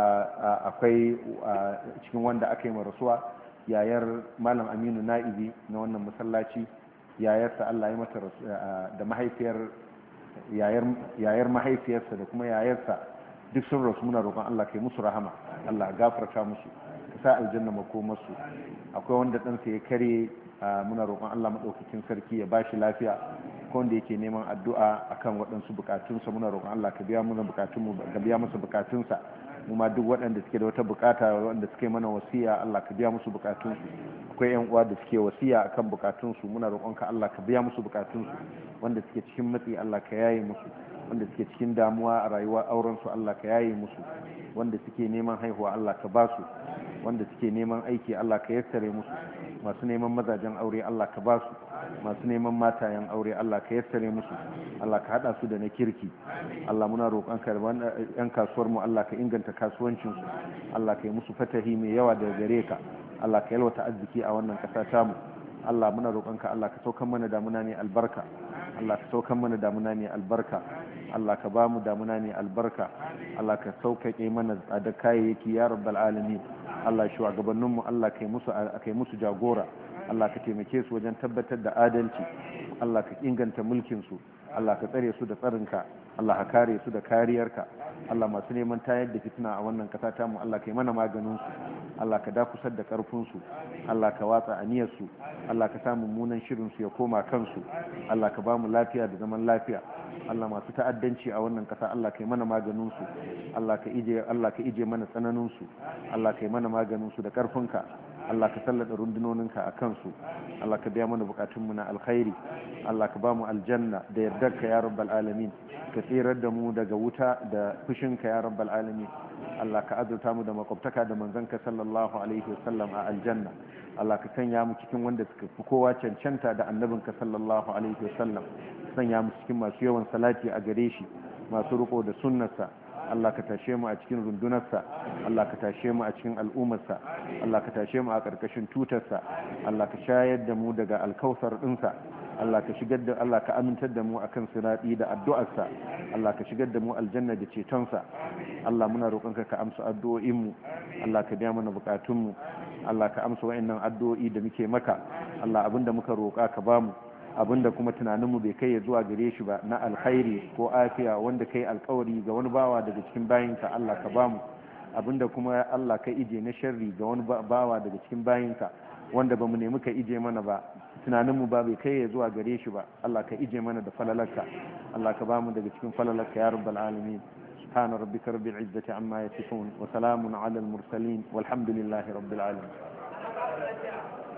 akwai cikin wanda aka yi rasuwa yayar malam Aminu Na'ibi na wannan masallaci yayarsa Allah ya mata da mahaifiyar yayar yayar mahaifiyarsa da kuma yayarsa duk sun rasu muna roƙon Allah kai musu rahama Allah gafarta musu sa aljanna makomarsu akwai wanda ɗansa ya kare muna roƙon Allah maɗaukakin sarki ya bashi lafiya ko wanda yake neman addu'a akan waɗansu bukatunsa muna roƙon Allah ka biya mana bukatunmu ka biya masa bukatunsa mu ma duk waɗanda suke da wata bukata waɗanda suke mana wasiya Allah ka biya musu bukatunsu akwai yan uwa da suke wasiya akan bukatunsu muna roƙonka Allah ka biya musu bukatunsu wanda suke cikin matsi Allah ka yaye musu wanda suke cikin damuwa a rayuwar auren su Allah ka yaye musu wanda suke neman haihuwa Allah ka ba su wanda suke neman aiki Allah ka yassare musu masu neman mazajen aure Allah ka ba su masu neman matayen aure Allah ka yassare musu Allah ka hada su da na kirki Allah muna roƙon ka yan kasuwar mu Allah ka inganta kasuwancin su Allah ka yi musu fatahi mai yawa daga gare ka Allah ka yalwata arziki a wannan ƙasa ta mu Allah muna roƙon ka Allah ka saukan mana damuna ne albarka Allah ka saukan mana damuna ne albarka Allah ka ba mu damuna ne albarka Allah ka sauƙaƙe mana tsada kayayyaki ya rabbal alamin Allah shugabanninmu Allah kai musu kai musu jagora Allah ka taimake su wajen tabbatar da adalci Allah ka inganta mulkin su Allah ka tsare su da tsarinka Allah ka kare su da kariyarka Allah masu neman tayar da fitina a wannan kasa ta mu Allah kai mana maganin su Allah ka dakusar da karfin su Allah ka watsa aniyar su Allah ka sa mummunan shirin su ya koma kansu Allah ka ba mu lafiya da zaman lafiya Allah masu ta'addanci a wannan kasa Allah kai mana maganin su Allah ka ije Allah ka ije mana tsananin su Allah kai mana maganin su da karfinka Allah ka sallada rundunoninka a kansu Allah ka biya mana bukatunmu na alkhairi Allah ka ba mu aljanna da yardarka ya rabbal alamin ka tsirar da mu daga wuta da fushinka ya rabbal alamin Allah ka azurta mu da makwabtaka da manzanka sallallahu alaihi wasallam a aljanna Allah ka sanya mu cikin wanda suka fi kowa cancanta da annabinka sallallahu alaihi wasallam sanya mu cikin masu yawan salati a gare shi masu riko da sunnarsa Allah ka tashe mu a cikin rundunarsa Allah ka tashe mu a cikin al'ummarsa Allah ka tashe mu a ƙarƙashin tutarsa Allah ka shayar da mu daga alkausar ɗinsa Allah ka shigar da Allah ka amintar da mu akan sirati da addu'arsa Allah ka shigar da mu aljanna da cetonsa Allah muna roƙonka ka amsa addu'o'in mu Allah ka biya mana bukatun mu Allah ka amsa wa'annan addu'o'i da muke maka Allah abinda muka roƙa ka bamu abinda kuma tunaninmu bai kai ya zuwa gare shi ba na alkhairi ko afiya wanda kai alkawari ga wani bawa daga cikin bayinka Allah ka bamu abinda kuma Allah ka ije na sharri ga wani bawa daga cikin bayinka wanda bamu nemi ka ije mana ba tunaninmu ba bai kai ya zuwa gare shi ba Allah ka ije mana da falalarka Allah ka bamu daga cikin falalarka ya rabbal alamin سبحان ربك رب العزة عما يصفون وسلام على المرسلين والحمد لله رب العالمين